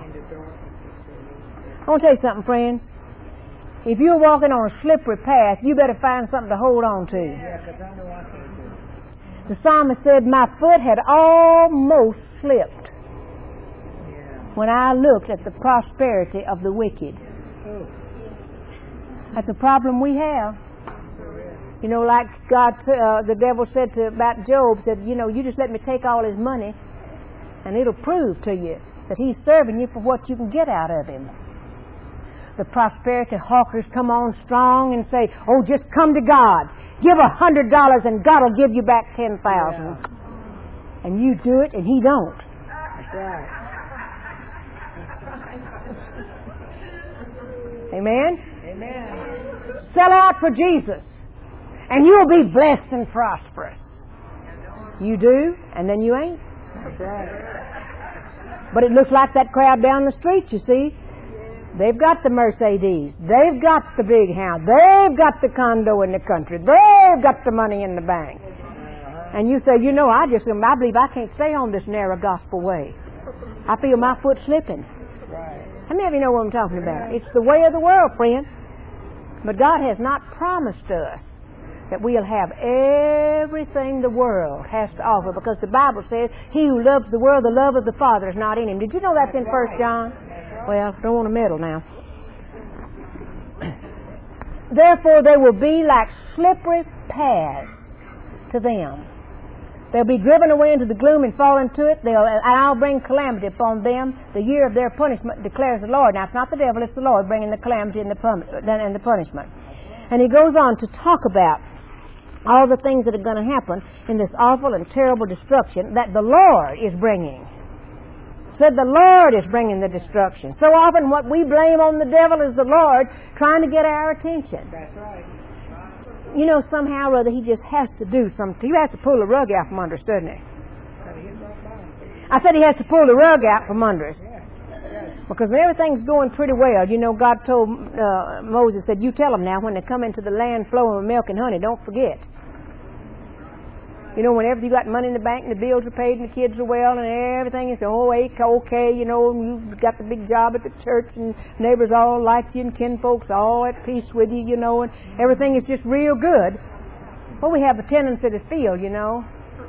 I want to tell you something, friends. If you're walking on a slippery path, you better find something to hold on to. Yeah, because I know I can't do it. The psalmist said, "My foot had almost slipped when I looked at the prosperity of the wicked." Oh. That's a problem we have. You know, like God, the devil said about Job, said, you know, you just let me take all his money and it'll prove to you that he's serving you for what you can get out of him. The prosperity hawkers come on strong and say, oh, just come to God. Give $100 and God will give you back 10,000. Yeah. And you do it and he don't. That's right. Amen? Amen. Sell out for Jesus and you'll be blessed and prosperous. You do, and then you ain't. That's right. But it looks like that crowd down the street, you see. They've got the Mercedes. They've got the big house. They've got the condo in the country. They've got the money in the bank. And you say, you know, I believe I can't stay on this narrow gospel way. I feel my foot slipping. Right. How many of you know what I'm talking about? It's the way of the world, friend. But God has not promised us that we'll have everything the world has to offer, because the Bible says, he who loves the world, the love of the Father is not in him. Did you know that's in 1 John? Well, I don't want to meddle now. Therefore, they will be like slippery paths to them. They'll be driven away into the gloom and fall into it. And I'll bring calamity upon them. The year of their punishment declares the Lord. Now, it's not the devil, it's the Lord bringing the calamity and the punishment. And he goes on to talk about all the things that are going to happen in this awful and terrible destruction that the Lord is bringing. Said the Lord is bringing the destruction. So often what we blame on the devil is the Lord trying to get our attention. That's right. You know, somehow or other he just has to do something. He has to pull the rug out from under us, doesn't he? I said he has to pull the rug out from under us. Because when everything's going pretty well, you know, God told Moses, said, you tell them now when they come into the land flowing with milk and honey, don't forget. You know, whenever you got money in the bank and the bills are paid and the kids are well and everything is okay, you know, you've got the big job at the church and neighbors all like you and kinfolks all at peace with you, you know, and everything is just real good. Well, we have a tendency to feel, you know.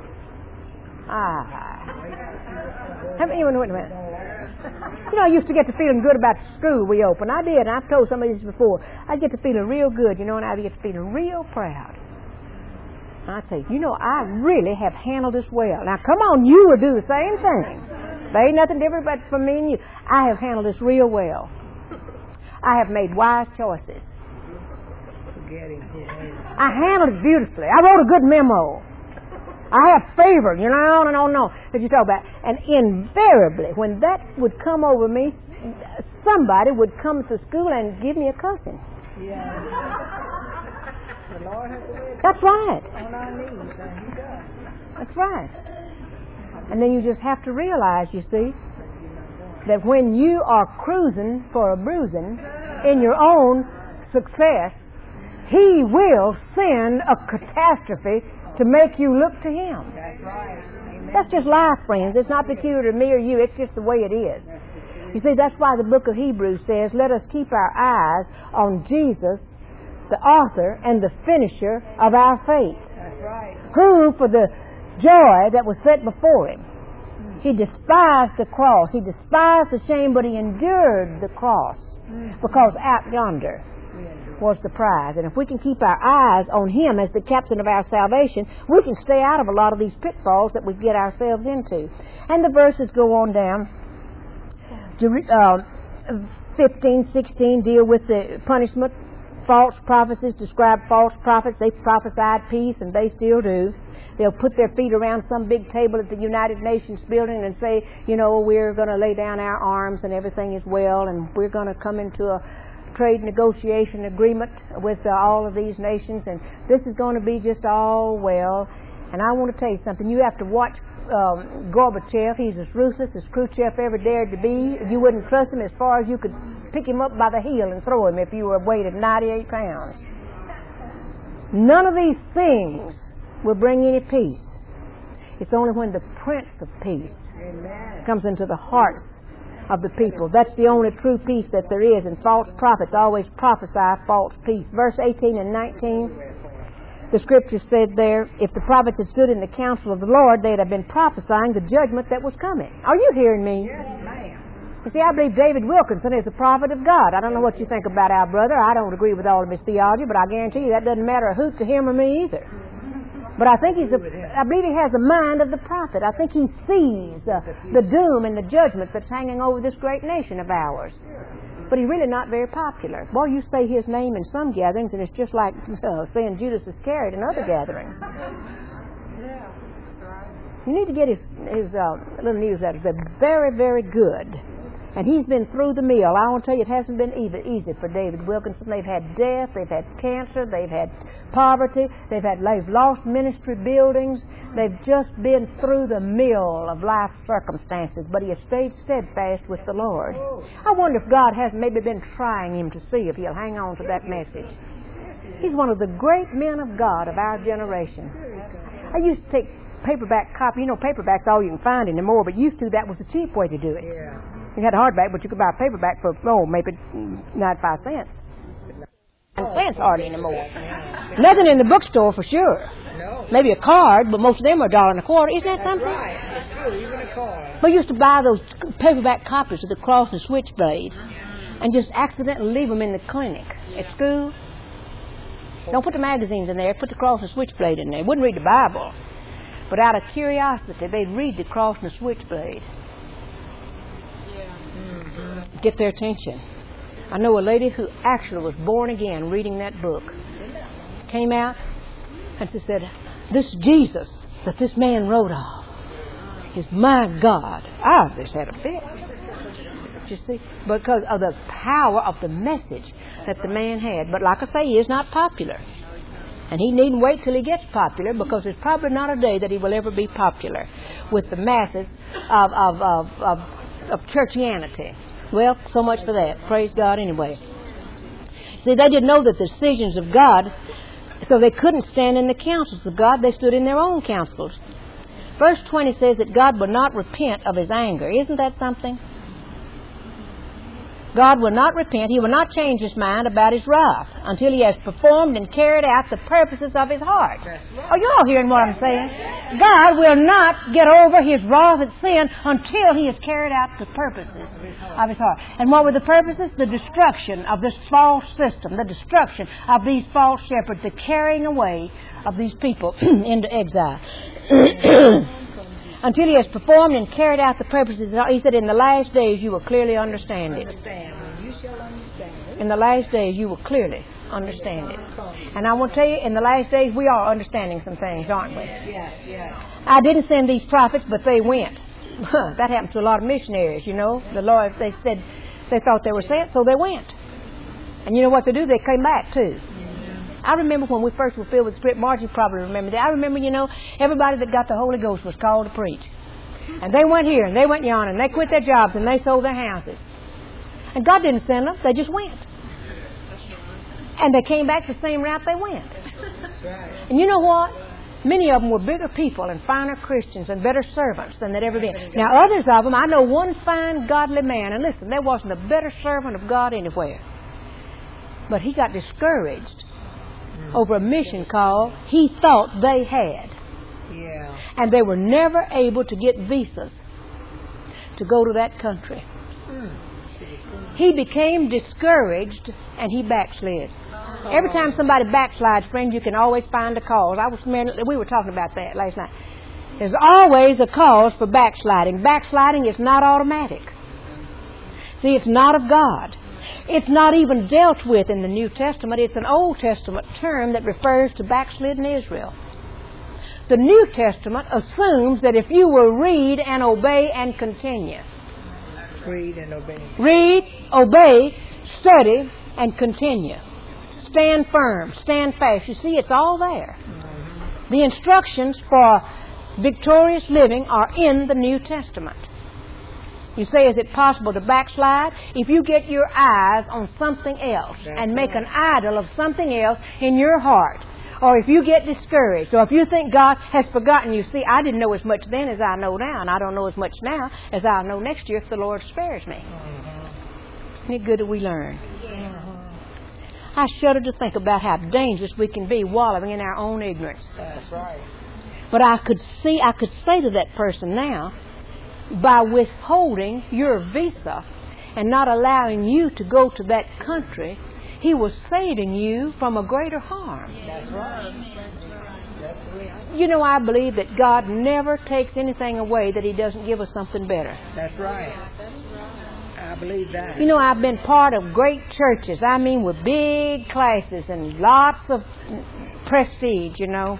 Wait a minute. You know, I used to get to feeling good about the school we opened. I did, and I've told somebody this before. I'd get to feeling real good, you know, and I'd get to feeling real proud. I'd say, you know, I really have handled this well. Now, come on, you will do the same thing. There ain't nothing different but for me and you. I have handled this real well. I have made wise choices. I handled it beautifully. I wrote a good memo. I have favor, you know, on and on and on that you talk about. And invariably, when that would come over me, somebody would come to school and give me a cussing. Yeah. The Lord has to wait. That's right. On our knees, and He does. That's right. And then you just have to realize, you see, that when you are cruising for a bruising in your own success, He will send a catastrophe to make you look to Him. That's right. Amen. That's just life, friends. It's not peculiar to me or you. It's just the way it is. You see, that's why the book of Hebrews says, let us keep our eyes on Jesus, the author and the finisher of our faith. That's right. Who, for the joy that was set before Him, He despised the cross. He despised the shame, but He endured the cross because out yonder was the prize. And if we can keep our eyes on Him as the captain of our salvation, we can stay out of a lot of these pitfalls that we get ourselves into. And the verses go on down. 15, 16 deal with the punishment. False prophecies describe false prophets. They prophesied peace, and they still do. They'll put their feet around some big table at the United Nations building and say, you know, we're going to lay down our arms and everything is well, and we're going to come into a trade negotiation agreement with all of these nations, and this is going to be just all well. And I want to tell you something. You have to watch Gorbachev. He's as ruthless as Khrushchev ever dared to be. You wouldn't trust him as far as you could pick him up by the heel and throw him if you were weighed at 98 pounds. None of these things will bring any peace. It's only when the Prince of Peace comes into the hearts of the people. That's the only true peace that there is, and false prophets always prophesy false peace. Verse 18 and 19, the Scripture said there, if the prophets had stood in the counsel of the Lord, they'd have been prophesying the judgment that was coming. Are you hearing me? Yes, ma'am. You see, I believe David Wilkinson is a prophet of God. I don't know what you think about our brother. I don't agree with all of his theology, but I guarantee you that doesn't matter a hoot to him or me either. But I think I believe he has the mind of the prophet. I think he sees the doom and the judgment that's hanging over this great nation of ours. But he's really not very popular. Boy, you say his name in some gatherings, and it's just like saying Judas Iscariot in other gatherings. You need to get his little newsletter. They're very, very good. And he's been through the meal. I want to tell you, it hasn't been easy for David Wilkinson. They've had death, they've had cancer, they've had poverty, they've lost ministry buildings. They've just been through the mill of life circumstances, but he has stayed steadfast with the Lord. I wonder if God has maybe been trying him to see if he'll hang on to that message. He's one of the great men of God of our generation. I used to take paperback copy. You know, paperback's all you can find anymore, but used to that was the cheap way to do it. Yeah. You had a hardback, but you could buy a paperback for, maybe 95 cents. 9 cents hardly anymore. Nothing in the bookstore for sure. No. Maybe a card, but most of them are $1.25. Isn't that something? Right. true, even a car. We used to buy those paperback copies of the Cross and Switchblade and just accidentally leave them in the clinic at school. Don't put the magazines in there. Put the Cross and Switchblade in there. Wouldn't read the Bible. But out of curiosity, they'd read the Cross and the Switchblade. Get their attention. I know a lady who actually was born again reading that book. Came out and she said, this Jesus that this man wrote of is my God. I just had a fit. You see? Because of the power of the message that the man had. But like I say, he is not popular. And he needn't wait till he gets popular, because there's probably not a day that he will ever be popular with the masses of churchianity. Well, so much for that. Praise God anyway. See, they didn't know the decisions of God, so they couldn't stand in the counsels of God. They stood in their own counsels. Verse 20 says that God will not repent of his anger. Isn't that something? God will not repent. He will not change his mind about his wrath until he has performed and carried out the purposes of his heart. Are you all hearing what I'm saying? God will not get over his wrath at sin until he has carried out the purposes of his heart. And what were the purposes? The destruction of this false system, the destruction of these false shepherds, the carrying away of these people into exile. Until he has performed and carried out the purposes. He said, in the last days you will clearly understand it. You shall understand it. In the last days you will clearly understand it. And I want to tell you, in the last days we are understanding some things, aren't we? Yeah. I didn't send these prophets, but they went. That happened to a lot of missionaries, you know. The Lord, they said they thought they were sent, so they went. And you know what they do? They came back too. I remember when we first were filled with the Spirit. Margie probably remember that. I remember, you know, everybody that got the Holy Ghost was called to preach. And they went here and they went yonder and they quit their jobs and they sold their houses. And God didn't send them. They just went. And they came back the same route they went. And you know what? Many of them were bigger people and finer Christians and better servants than they'd ever been. Now, others of them, I know one fine, godly man. And listen, there wasn't a better servant of God anywhere. But he got discouraged over a mission call he thought they had. Yeah. And they were never able to get visas to go to that country. He became discouraged and he backslid. Every time somebody backslides, friend, you can always find a cause. We were talking about that last night. There's always a cause for backsliding. Backsliding is not automatic. See, it's not of God. It's not even dealt with in the New Testament. It's an Old Testament term that refers to backslidden Israel. The New Testament assumes that if you will read and obey and continue. Read and obey. Read, obey, study, and continue. Stand firm, stand fast. You see, it's all there. The instructions for victorious living are in the New Testament. You say, is it possible to backslide? If you get your eyes on something else and make an idol of something else in your heart, or if you get discouraged, or if you think God has forgotten you. See, I didn't know as much then as I know now, and I don't know as much now as I'll know next year if the Lord spares me. Isn't it good that we learn? I shudder to think about how dangerous we can be wallowing in our own ignorance. That's right. But I could say to that person now, by withholding your visa and not allowing you to go to that country, He was saving you from a greater harm. That's right. You know, I believe that God never takes anything away that He doesn't give us something better. That's right. I believe that. You know, I've been part of great churches. I mean, with big classes and lots of prestige, you know.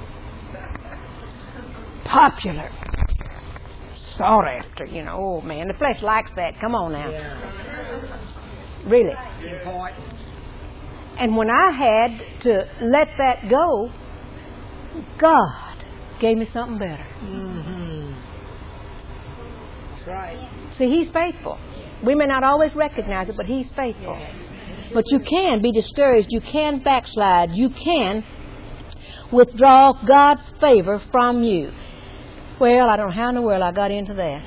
Popular. Sought after, you know. Oh, man, the flesh likes that. Come on now. Yeah. Really. Important. And when I had to let that go, God gave me something better. Mm-hmm. That's right. See, He's faithful. We may not always recognize it, but He's faithful. But you can be discouraged. You can backslide. You can withdraw God's favor from you. Well, I don't know how in the world I got into that.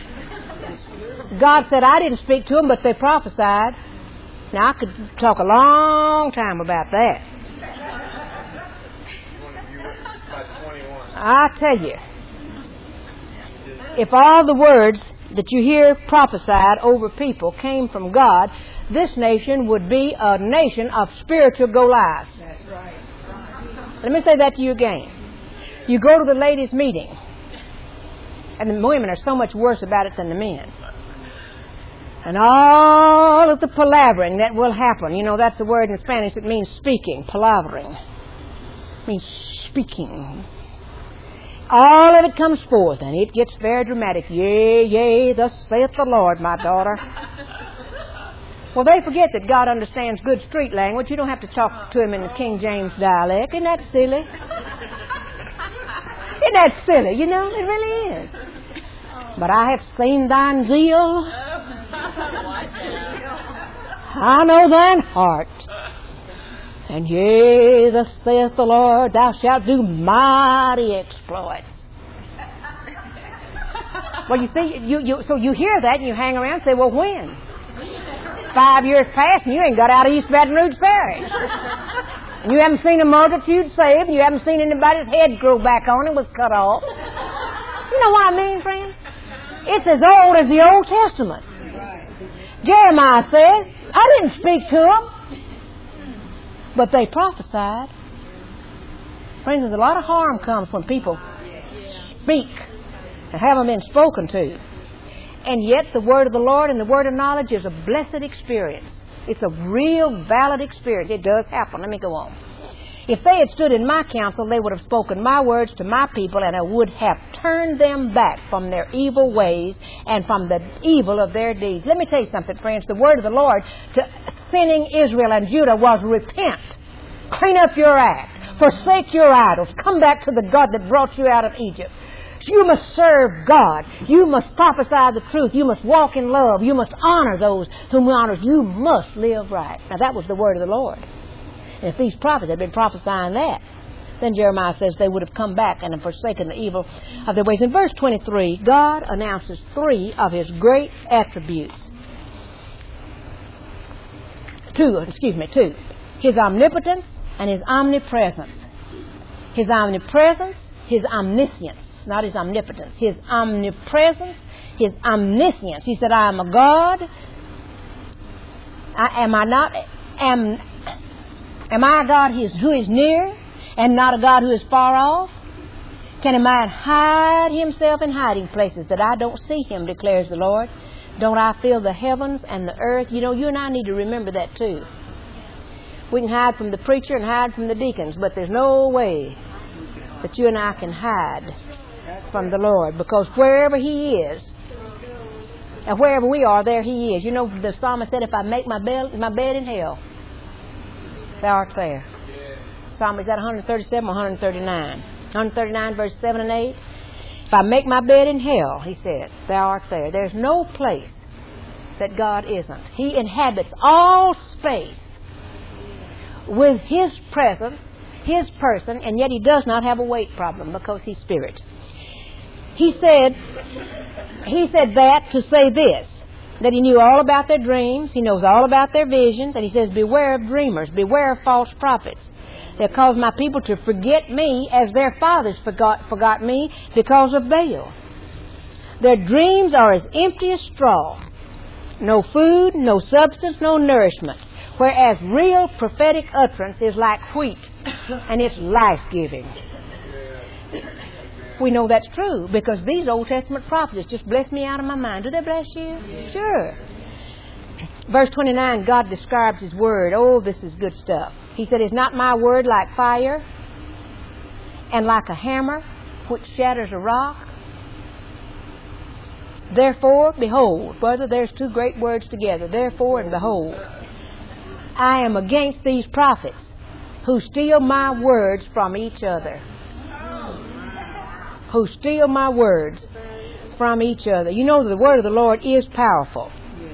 God said I didn't speak to them, but they prophesied. Now, I could talk a long time about that. I tell you. If all the words that you hear prophesied over people came from God, this nation would be a nation of spiritual Goliaths. That's right. Let me say that to you again. You go to the ladies' meeting, and the women are so much worse about it than the men. And all of the palavering that will happen, you know, that's the word in Spanish that means speaking, palavering. It means speaking. All of it comes forth, and it gets very dramatic. Yea, yea, thus saith the Lord, my daughter. Well, they forget that God understands good street language. You don't have to talk to him in the King James dialect. Isn't that silly? Isn't that silly? You know, it really is. But I have seen thine zeal. I know thine heart. And yea, thus saith the Lord, thou shalt do mighty exploits. Well, you see, so you hear that and you hang around and say, well, when? 5 years past and you ain't got out of East Baton Rouge Parish. And you haven't seen a multitude saved, and you haven't seen anybody's head grow back on and was cut off. You know what I mean, friend? It's as old as the Old Testament. Jeremiah says, I didn't speak to them, but they prophesied. Friends, there's a lot of harm comes when people speak and haven't been spoken to. And yet the word of the Lord and the word of knowledge is a blessed experience. It's a real valid experience. It does happen. Let me go on. If they had stood in my counsel, they would have spoken my words to my people, and I would have turned them back from their evil ways and from the evil of their deeds. Let me tell you something, friends. The word of the Lord to sinning Israel and Judah was repent. Clean up your act. Forsake your idols. Come back to the God that brought you out of Egypt. You must serve God. You must prophesy the truth. You must walk in love. You must honor those whom you honor. You must live right. Now that was the word of the Lord. And if these prophets had been prophesying that, then Jeremiah says they would have come back and have forsaken the evil of their ways. In verse 23, God announces 3 of His great attributes. 2. His omnipotence and His omnipresence. His omnipresence, His omniscience. Not His omnipotence. His omnipresence, His omniscience. He said, I am a God. Am I a God who is near and not a God who is far off? Can a man hide himself in hiding places that I don't see Him, declares the Lord? Don't I fill the heavens and the earth? You know, you and I need to remember that too. We can hide from the preacher and hide from the deacons, but there's no way that you and I can hide from the Lord, because wherever He is, and wherever we are, there He is. You know, the psalmist said, if I make my bed in hell, Thou art there. Psalm, is that 137 or 139? 139 verse 7 and 8. If I make my bed in hell, He said, Thou art there. There's no place that God isn't. He inhabits all space with His presence, His person, and yet He does not have a weight problem because He's Spirit. He said that to say this, that He knew all about their dreams, He knows all about their visions, and He says, beware of dreamers, beware of false prophets. They'll cause my people to forget me as their fathers forgot me because of Baal. Their dreams are as empty as straw. No food, no substance, no nourishment. Whereas real prophetic utterance is like wheat, and it's life-giving. We know that's true because these Old Testament prophecies just bless me out of my mind. Do they bless you? Yeah. Sure. Verse 29, God describes His word. Oh, this is good stuff. He said, is not my word like fire and like a hammer which shatters a rock? Therefore, behold, brother, there's 2 great words together. Therefore and behold. I am against these prophets who steal my words from each other. Who steal my words from each other. You know the word of the Lord is powerful.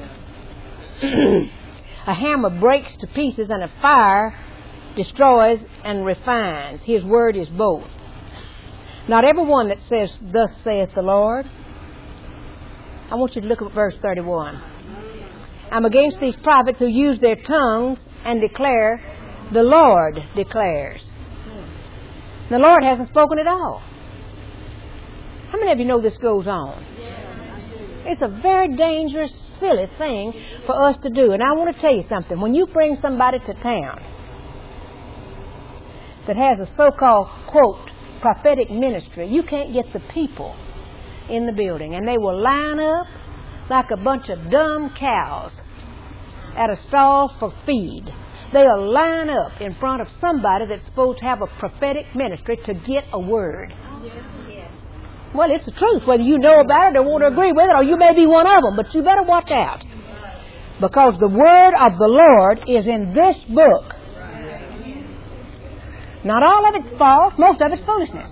A hammer breaks to pieces and a fire destroys and refines. His word is both. Not everyone that says, thus saith the Lord. I want you to look at verse 31. I'm against these prophets who use their tongues and declare, the Lord declares. The Lord hasn't spoken at all. How many of you know this goes on? It's a very dangerous, silly thing for us to do. And I want to tell you something. When you bring somebody to town that has a so-called, quote, prophetic ministry, you can't get the people in the building. And they will line up like a bunch of dumb cows at a stall for feed. They'll line up in front of somebody that's supposed to have a prophetic ministry to get a word. Well, it's the truth, whether you know about it or want to agree with it, or you may be one of them, but you better watch out. Because the word of the Lord is in this book. Not all of it's false, most of it's foolishness.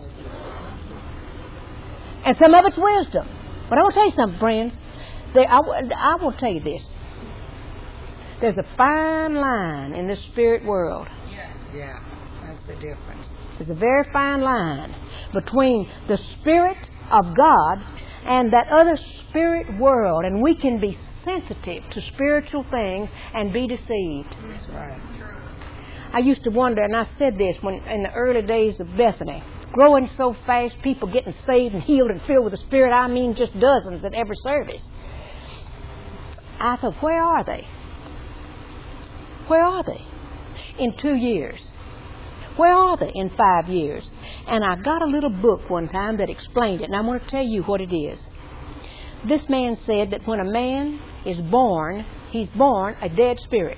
And some of it's wisdom. But I want to tell you something, friends. I will tell you this. There's a fine line in the spirit world. Yeah, that's the difference. There's a very fine line between the Spirit of God and that other spirit world. And we can be sensitive to spiritual things and be deceived. That's right. I used to wonder, and I said this when in the early days of Bethany, growing so fast, people getting saved and healed and filled with the Spirit, I mean just dozens at every service. I thought, where are they? Where are they in 2 years? Where are they in 5 years? And I got a little book one time that explained it, and I want to tell you what it is. This man said that when a man is born, he's born a dead spirit.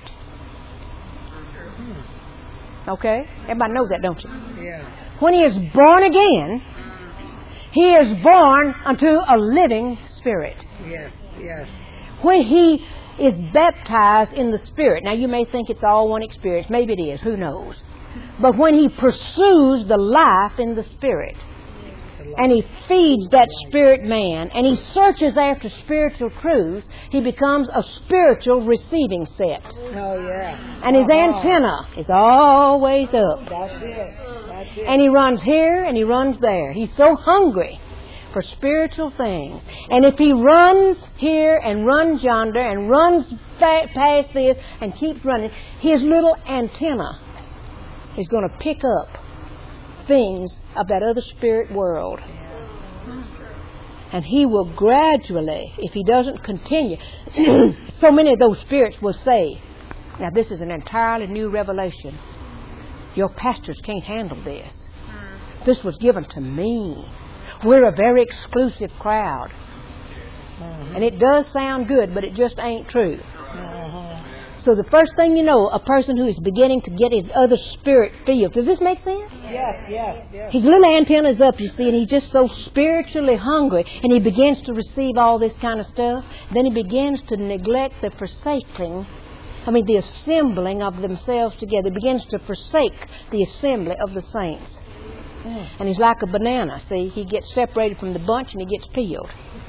Okay? Everybody knows that, don't you? Yeah. When he is born again, he is born unto a living spirit. Yes, yes. When he is baptized in the Spirit, now you may think it's all one experience. Maybe it is. Who knows? But when he pursues the life in the Spirit, and he feeds that spirit man, and he searches after spiritual truths, he becomes a spiritual receiving set. Oh, yeah. And his antenna is always up. That's it. That's it. And he runs here and he runs there. He's so hungry for spiritual things. And if he runs here and runs yonder and runs past this and keeps running, his little antenna is going to pick up things of that other spirit world. And he will gradually, if he doesn't continue, so many of those spirits will say, now this is an entirely new revelation. Your pastors can't handle this. This was given to me. We're a very exclusive crowd. And it does sound good, but it just ain't true. So the first thing you know, a person who is beginning to get his other spirit filled. Does this make sense? Yes. His little antenna's up, you see, and he's just so spiritually hungry, and he begins to receive all this kind of stuff. Then he begins to neglect the the assembling of themselves together. He begins to forsake the assembly of the saints. And he's like a banana, see? He gets separated from the bunch and he gets peeled.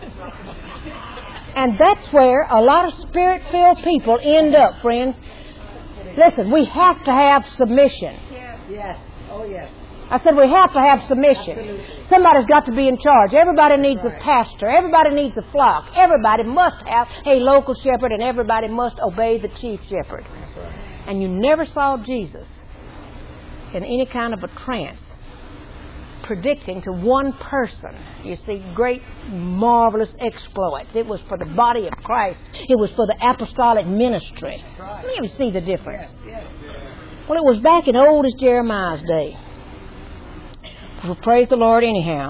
And that's where a lot of Spirit-filled people end up, friends. Listen, we have to have submission. Yes. Oh, yes. I said we have to have submission. Absolutely. Somebody's got to be in charge. Everybody needs a pastor. Everybody needs a flock. Everybody must have a local shepherd, and everybody must obey the chief shepherd. That's right. And you never saw Jesus in any kind of a trance predicting to one person, you see, great, marvelous exploits. It was for the body of Christ. It was for the apostolic ministry. Right. Let me see the difference. Yes. Well, it was back in old as Jeremiah's day. Well, praise the Lord anyhow.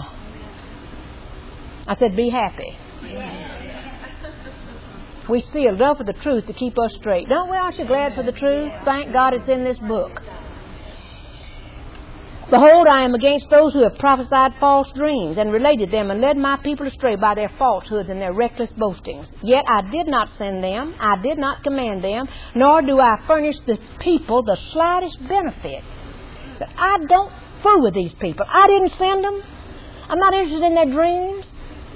I said, be happy. We see enough of the truth to keep us straight. Don't we? Aren't you glad for the truth? Thank God it's in this book. Behold, I am against those who have prophesied false dreams and related them and led my people astray by their falsehoods and their reckless boastings. Yet I did not send them, I did not command them, nor do I furnish the people the slightest benefit. But I don't fool with these people. I didn't send them. I'm not interested in their dreams.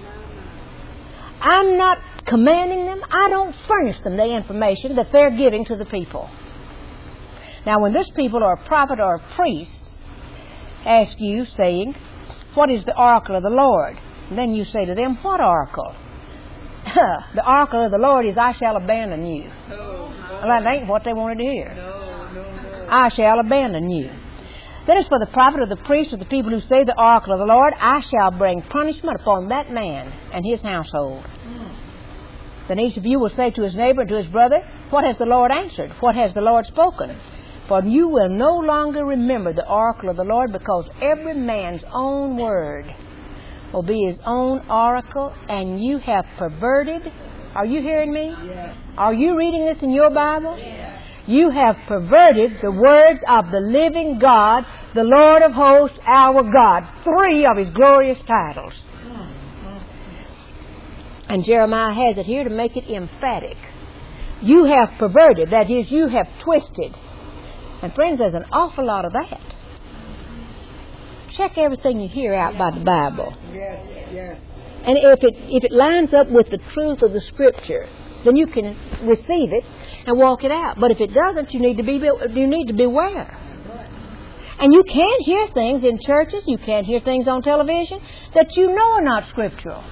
I'm not commanding them. I don't furnish them the information that they're giving to the people. Now, when this people or a prophet or a priest ask you, saying, what is the oracle of the Lord? And then you say to them, what oracle? The oracle of the Lord is, I shall abandon you. Well, that ain't what they wanted to hear. I shall abandon you. Then as for the prophet or the priest or the people who say the oracle of the Lord, I shall bring punishment upon that man and his household. Then each of you will say to his neighbor and to his brother, what has the Lord answered? What has the Lord spoken? For you will no longer remember the oracle of the Lord, because every man's own word will be his own oracle, and you have perverted. Are you hearing me? Yes. Are you reading this in your Bible? Yes. You have perverted the words of the living God, the Lord of hosts, our God. 3 of his glorious titles. And Jeremiah has it here to make it emphatic. You have perverted, that is, you have twisted. And friends, there's an awful lot of that. Check everything you hear out by the Bible. Yes, yes. And if it lines up with the truth of the Scripture, then you can receive it and walk it out. But if it doesn't, you need to beware. And you can hear things in churches, you can hear things on television that you know are not scriptural.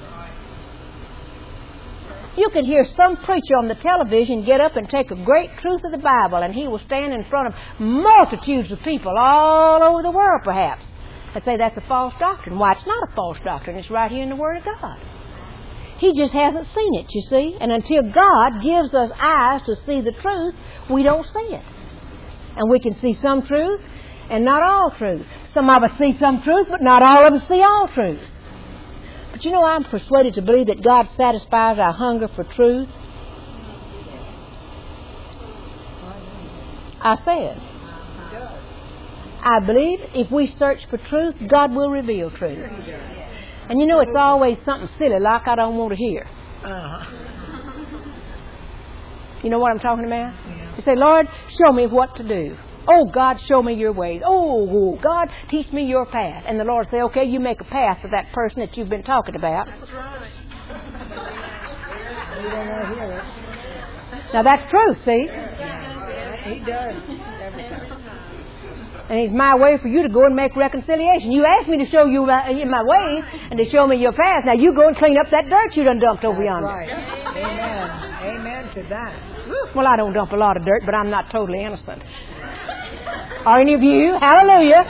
You can hear some preacher on the television get up and take a great truth of the Bible, and he will stand in front of multitudes of people all over the world, perhaps, and say that's a false doctrine. Why, it's not a false doctrine. It's right here in the Word of God. He just hasn't seen it, you see. And until God gives us eyes to see the truth, we don't see it. And we can see some truth and not all truth. Some of us see some truth, but not all of us see all truth. But you know, I'm persuaded to believe that God satisfies our hunger for truth. I said, I believe if we search for truth, God will reveal truth. And you know, it's always something silly like I don't want to hear. You know what I'm talking about? You say, Lord, show me what to do. Oh, God, show me your ways. Oh, God, teach me your path. And the Lord say, okay, you make a path for that person that you've been talking about. That's right. We don't want to hear it. Now, that's true, see? He does. Every time. And it's my way for you to go and make reconciliation. You asked me to show you my ways and to show me your path. Now, you go and clean up that dirt you done dumped over yonder. Right. Amen. Amen to that. Well, I don't dump a lot of dirt, but I'm not totally innocent. Are any of you? Hallelujah.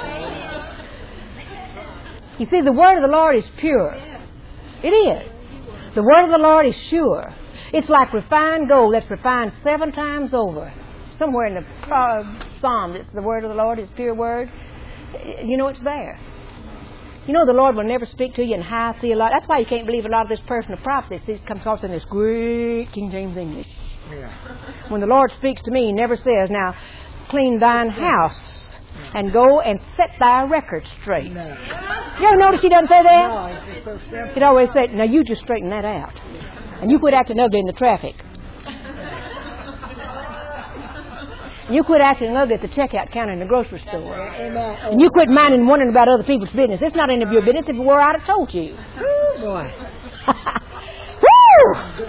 You see, the word of the Lord is pure. It is. The word of the Lord is sure. It's like refined gold that's refined 7 times over. Somewhere in the Psalm, it's the word of the Lord is pure word. You know, it's there. You know, the Lord will never speak to you in high theology. That's why you can't believe a lot of this personal prophecy. It comes off in this great King James English. Yeah. When the Lord speaks to me, He never says, now, clean thine house and go and set thy record straight. No. You ever notice He doesn't say that? No, it's just so simple. He'd always say, now you just straighten that out. And you quit acting ugly in the traffic. You quit acting ugly at the checkout counter in the grocery store. Amen. And you quit minding and wondering about other people's business. It's not any of your business. If it were, I'd have told you. Oh, boy. Woo!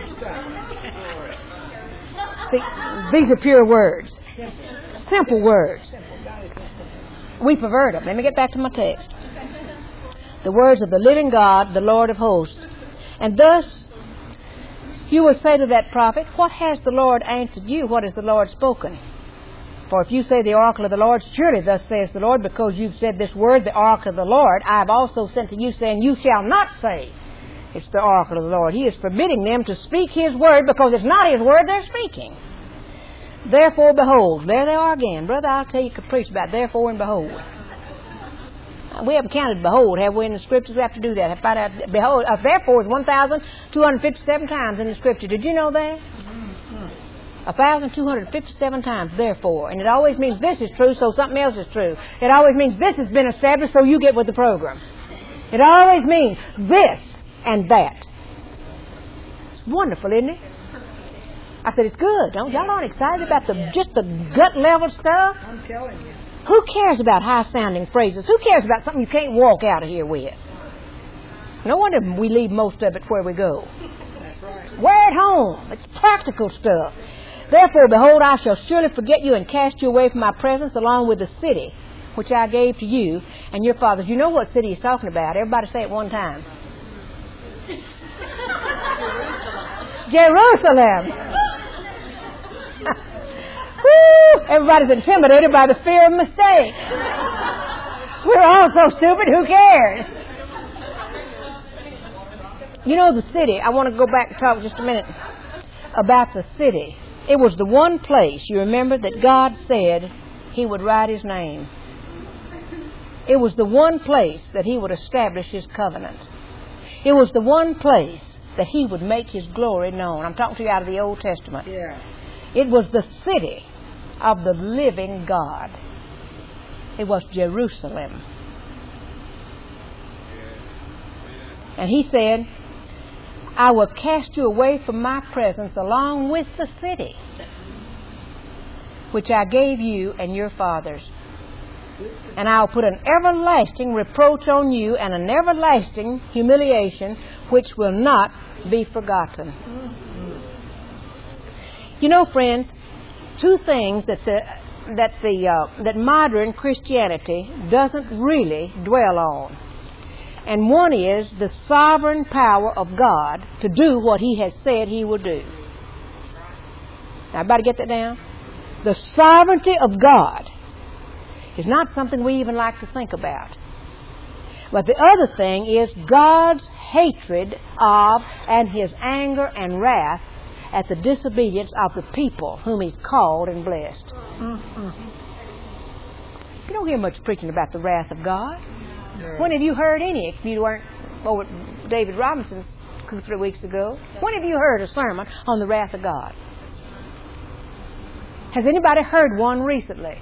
See, these are pure words. Simple words. We pervert them. Let me get back to my text. The words of the living God, the Lord of hosts. And thus you will say to that prophet, what has the Lord answered you? What has the Lord spoken? For if you say the oracle of the Lord, surely thus says the Lord, because you've said this word, the oracle of the Lord, I have also sent to you, saying, you shall not say it's the oracle of the Lord. He is forbidding them to speak His word, because it's not His word they're speaking. Therefore, behold. There they are again. Brother, I'll tell you, could preach about therefore and behold. We haven't counted behold, have we, in the Scriptures? We have to do that. Find out, behold, therefore is 1,257 times in the Scripture. Did you know that? 1,257 times, therefore. And it always means this is true, so something else is true. It always means this has been established, so you get with the program. It always means this and that. It's wonderful, isn't it? I said, it's good. Y'all aren't excited about just the gut level stuff? I'm telling you. Who cares about high-sounding phrases? Who cares about something you can't walk out of here with? No wonder we leave most of it where we go. That's right. We're at home. It's practical stuff. Therefore, behold, I shall surely forget you and cast you away from my presence, along with the city which I gave to you and your fathers. You know what city he's talking about. Everybody say it one time. Jerusalem. Woo! Everybody's intimidated by the fear of mistake. We're all so stupid, who cares? You know the city, I want to go back and talk just a minute about the city. It was the one place, you remember, that God said He would write His name. It was the one place that He would establish His covenant. It was the one place that He would make His glory known. I'm talking to you out of the Old Testament. Yeah. It was the city of the living God. It was Jerusalem. And He said, I will cast you away from my presence along with the city, which I gave you and your fathers. And I'll put an everlasting reproach on you and an everlasting humiliation which will not be forgotten. You know, friends, two things that modern Christianity doesn't really dwell on. And one is the sovereign power of God to do what He has said He will do. Now, everybody get that down? The sovereignty of God is not something we even like to think about. But the other thing is God's hatred of and His anger and wrath at the disobedience of the people whom He's called and blessed. You don't hear much preaching about the wrath of God. When have you heard any, if you weren't over at David Robinson's 2-3 weeks ago? When have you heard a sermon on the wrath of God? Has anybody heard one recently?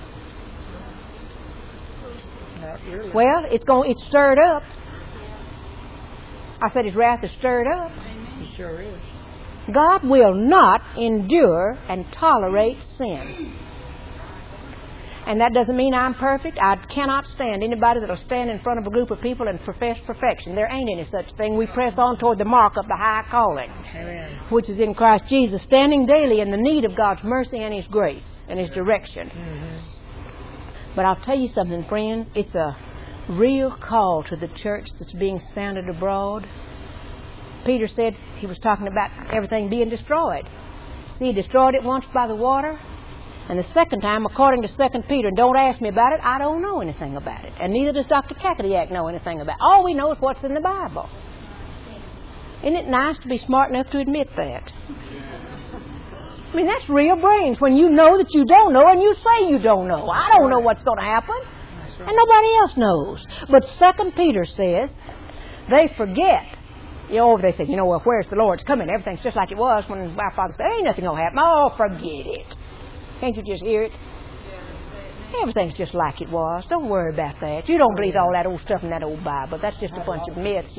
Not really. Well, it's stirred up. I said His wrath is stirred up. It sure is. God will not endure and tolerate sin. And that doesn't mean I'm perfect. I cannot stand anybody that will stand in front of a group of people and profess perfection. There ain't any such thing. We press on toward the mark of the high calling, Amen. which is in Christ Jesus, standing daily in the need of God's mercy and His grace and His direction. Mm-hmm. But I'll tell you something, friends. It's a real call to the church that's being sounded abroad. Peter said he was talking about everything being destroyed. See, He destroyed it once by the water. And the second time, according to 2 Peter, and don't ask me about it, I don't know anything about it. And neither does Dr. Kakadiak know anything about it. All we know is what's in the Bible. Isn't it nice to be smart enough to admit that? I mean, that's real brains when you know that you don't know and you say you don't know. I don't know what's going to happen. Right. And nobody else knows. But 2 Peter says they forget. You know, they say, well, where's the Lord's coming? Everything's just like it was when our father said, ain't nothing going to happen. Oh, forget it. Can't you just hear it? Everything's just like it was. Don't worry about that. You don't believe all that old stuff in that old Bible. That's just a bunch of myths,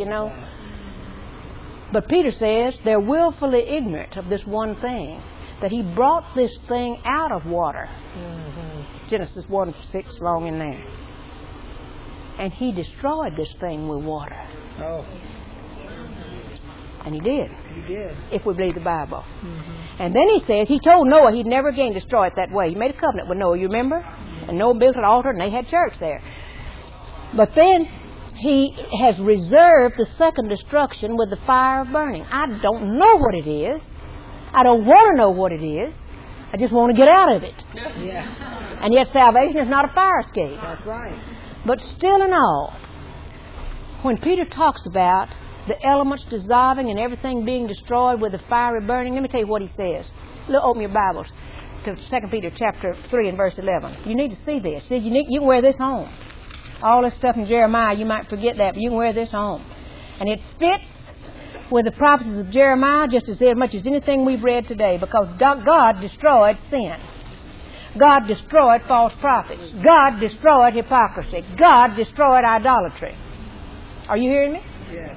But Peter says they're willfully ignorant of this one thing, that He brought this thing out of water. Mm-hmm. Genesis 1:6 along in there. And He destroyed this thing with water. Oh, And He did. He did. If we believe the Bible. Mm-hmm. And then He says, He told Noah he'd never again destroy it that way. He made a covenant with Noah, you remember? And Noah built an altar and they had church there. But then He has reserved the second destruction with the fire of burning. I don't know what it is. I don't want to know what it is. I just want to get out of it. Yeah. And yet salvation is not a fire escape. That's right. But still in all, when Peter talks about the elements dissolving and everything being destroyed with the fiery burning, let me tell you what he says. Look, open your Bibles to 2 Peter chapter 3 and verse 11. You need to see this. See, you can wear this home. All this stuff in Jeremiah, you might forget that, but you can wear this home. And it fits with the prophecies of Jeremiah just as much as anything we've read today, because God destroyed sin. God destroyed false prophets. God destroyed hypocrisy. God destroyed idolatry. Are you hearing me? Yes.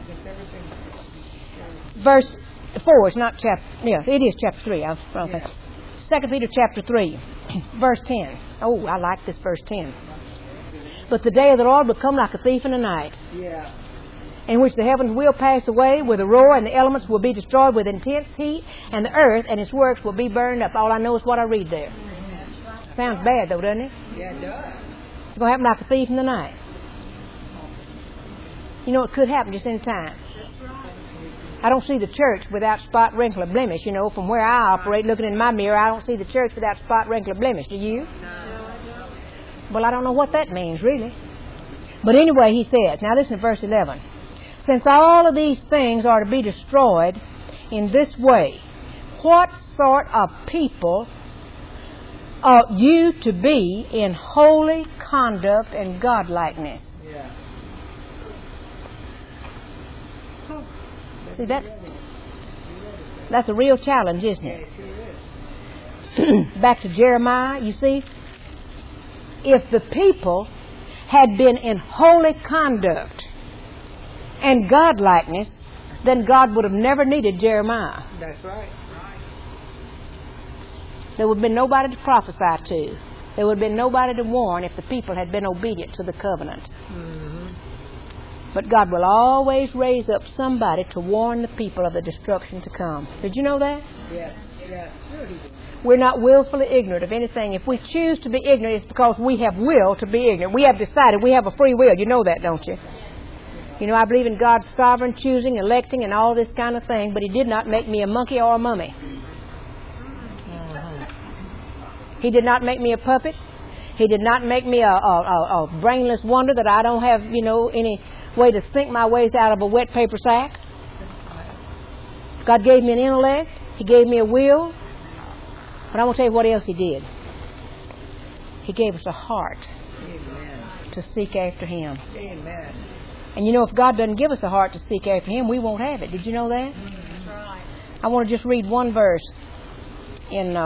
Verse 4 is not chapter... Yeah, it is chapter 3. Okay. 2 Peter chapter 3, verse 10. Oh, I like this verse 10. But the day of the Lord will come like a thief in the night, Yeah. in which the heavens will pass away with a roar, and the elements will be destroyed with intense heat, and the earth and its works will be burned up. All I know is what I read there. Sounds bad, though, doesn't it? Yeah, it does. It's going to happen like a thief in the night. You know, it could happen just any time. I don't see the church without spot, wrinkle, or blemish. From where I operate, looking in my mirror, I don't see the church without spot, wrinkle, or blemish. Do you? No. Well, I don't know what that means, really. But anyway, he says, now listen to verse 11. Since all of these things are to be destroyed in this way, what sort of people ought you to be in holy conduct and godlikeness? Yeah. See, that's a real challenge, isn't Yeah, it? it sure is. Back to Jeremiah, you see, if the people had been in holy conduct and godlikeness, then God would have never needed Jeremiah. That's right. There would have been nobody to prophesy to. There would have been nobody to warn if the people had been obedient to the covenant. Mm-hmm. But God will always raise up somebody to warn the people of the destruction to come. Did you know that? Yes. Yes. Sure he did. We're not willfully ignorant of anything. If we choose to be ignorant, it's because we have will to be ignorant. We have decided. We have a free will. You know that, don't you? You know, I believe in God's sovereign choosing, electing, and all this kind of thing, but He did not make me a monkey or a mummy. He did not make me a puppet. He did not make me a brainless wonder that I don't have, any way to think my ways out of a wet paper sack. God gave me an intellect. He gave me a will. But I want to tell you what else He did. He gave us a heart Amen. to seek after Him. Amen. And if God doesn't give us a heart to seek after Him, we won't have it. Did you know that? That's right. I want to just read one verse in...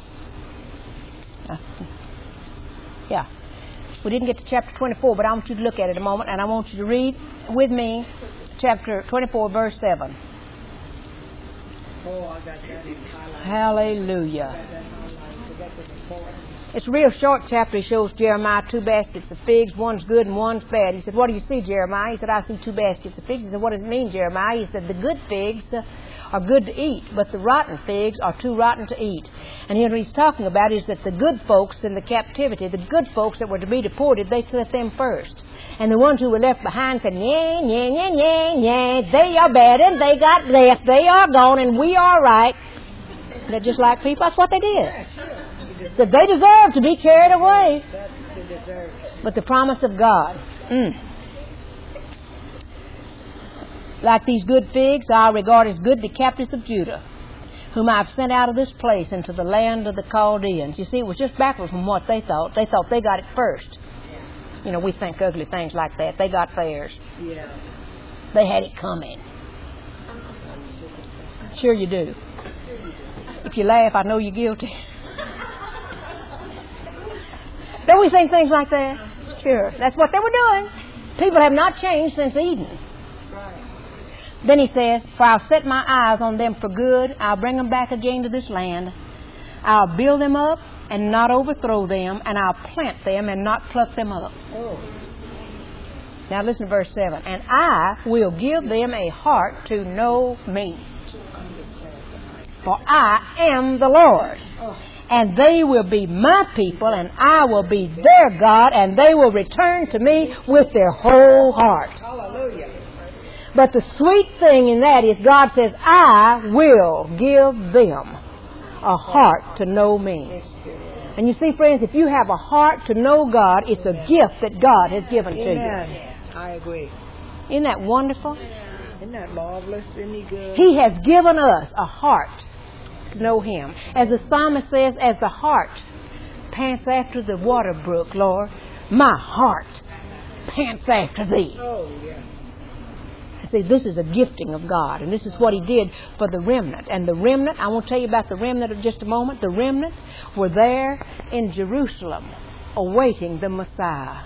We didn't get to chapter 24, but I want you to look at it a moment, and I want you to read with me chapter 24, verse 7. Oh, I got that in highlight. Hallelujah. That's important. It's a real short chapter. He shows Jeremiah 2 baskets of figs. One's good and one's bad. He said, what do you see, Jeremiah? He said, I see 2 baskets of figs. He said, what does it mean, Jeremiah? He said, the good figs are good to eat, but the rotten figs are too rotten to eat. And what he's talking about is that the good folks in the captivity, the good folks that were to be deported, they set them first. And the ones who were left behind said, yeah, yeah, yeah, yeah, yeah, they are bad and they got left. They are gone and we are right. They're just like people. That's what they did. Yeah, sure. Said they deserve to be carried away. That's the deserve. But the promise of God, like these good figs, I regard as good the captives of Judah, whom I have sent out of this place into the land of the Chaldeans. You see, it was just backwards from what they thought. They thought they got it first. We think ugly things like that. They got theirs. Yeah. They had it coming. Sure you do. If you laugh, I know you're guilty. Don't we think things like that? Sure. That's what they were doing. People have not changed since Eden. Right. Then he says, for I'll set my eyes on them for good. I'll bring them back again to this land. I'll build them up and not overthrow them. And I'll plant them and not pluck them up. Oh. Now listen to verse 7. And I will give them a heart to know me. For I am the Lord. Oh. And they will be my people, and I will be their God, and they will return to me with their whole heart. Hallelujah. But the sweet thing in that is God says, I will give them a heart to know me. And you see, friends, if you have a heart to know God, it's a gift that God has given to you. Amen. I agree. Isn't that wonderful? Isn't that marvelous? Isn't He good? He has given us a heart to know Him. As the psalmist says, as the hart pants after the water brook, Lord, my heart pants after Thee. Oh, yeah. See, this is a gifting of God, and this is what He did for the remnant. And the remnant, I won't tell you about the remnant in just a moment. The remnant were there in Jerusalem awaiting the Messiah.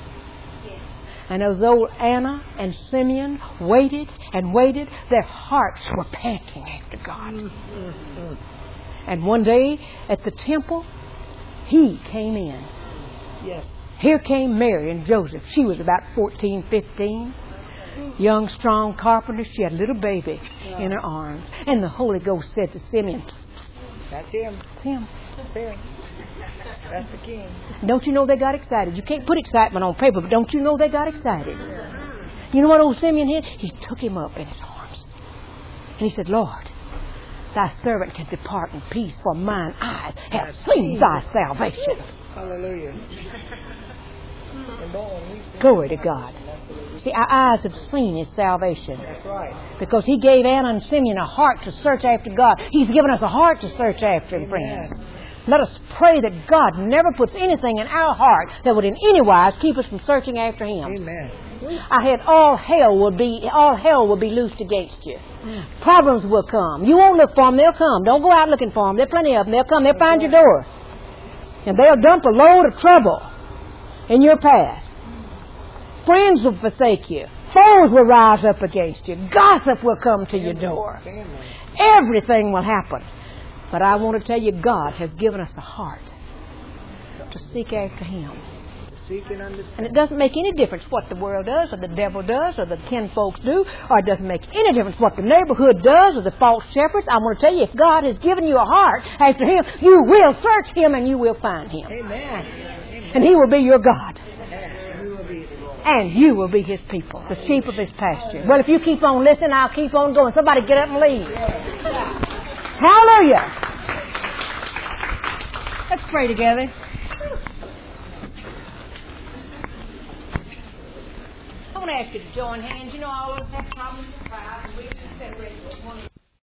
And as old Anna and Simeon waited and waited, their hearts were panting after God. Mm-hmm. And one day at the temple, He came in. Yes. Here came Mary and Joseph. She was about 14, 15. Young, strong carpenter. She had a little baby in her arms. And the Holy Ghost said to Simeon, That's Him. it's Him. That's Him. That's the King. Don't you know they got excited? You can't put excitement on paper, but don't you know they got excited? You know what old Simeon did? He took Him up in His arms. And he said, Lord, Thy servant can depart in peace, for mine eyes have seen Thy salvation. Hallelujah. Glory to God. See, our eyes have seen His salvation. That's right. Because He gave Anna and Simeon a heart to search after God. He's given us a heart to search after Him, friends. Let us pray that God never puts anything in our heart that would in any wise keep us from searching after Him. Amen. I had all hell will be loosed against you. Problems will come. You won't look for them, they'll come. Don't go out looking for them. There are plenty of them. They'll come. They'll find your door. And they'll dump a load of trouble in your path. Friends will forsake you. Foes will rise up against you. Gossip will come to your door. Everything will happen. But I want to tell you, God has given us a heart to seek after Him. And it doesn't make any difference what the world does, or the devil does, or the kinfolks do, or it doesn't make any difference what the neighborhood does, or the false shepherds. I want to tell you, if God has given you a heart after Him, you will search Him and you will find Him. Amen. And He will be your God. And you will be His people, the sheep of His pasture. Well, if you keep on listening, I'll keep on going. Somebody get up and leave. Hallelujah. Let's pray together. I want to ask you to join hands. You know, I always have problems with pride.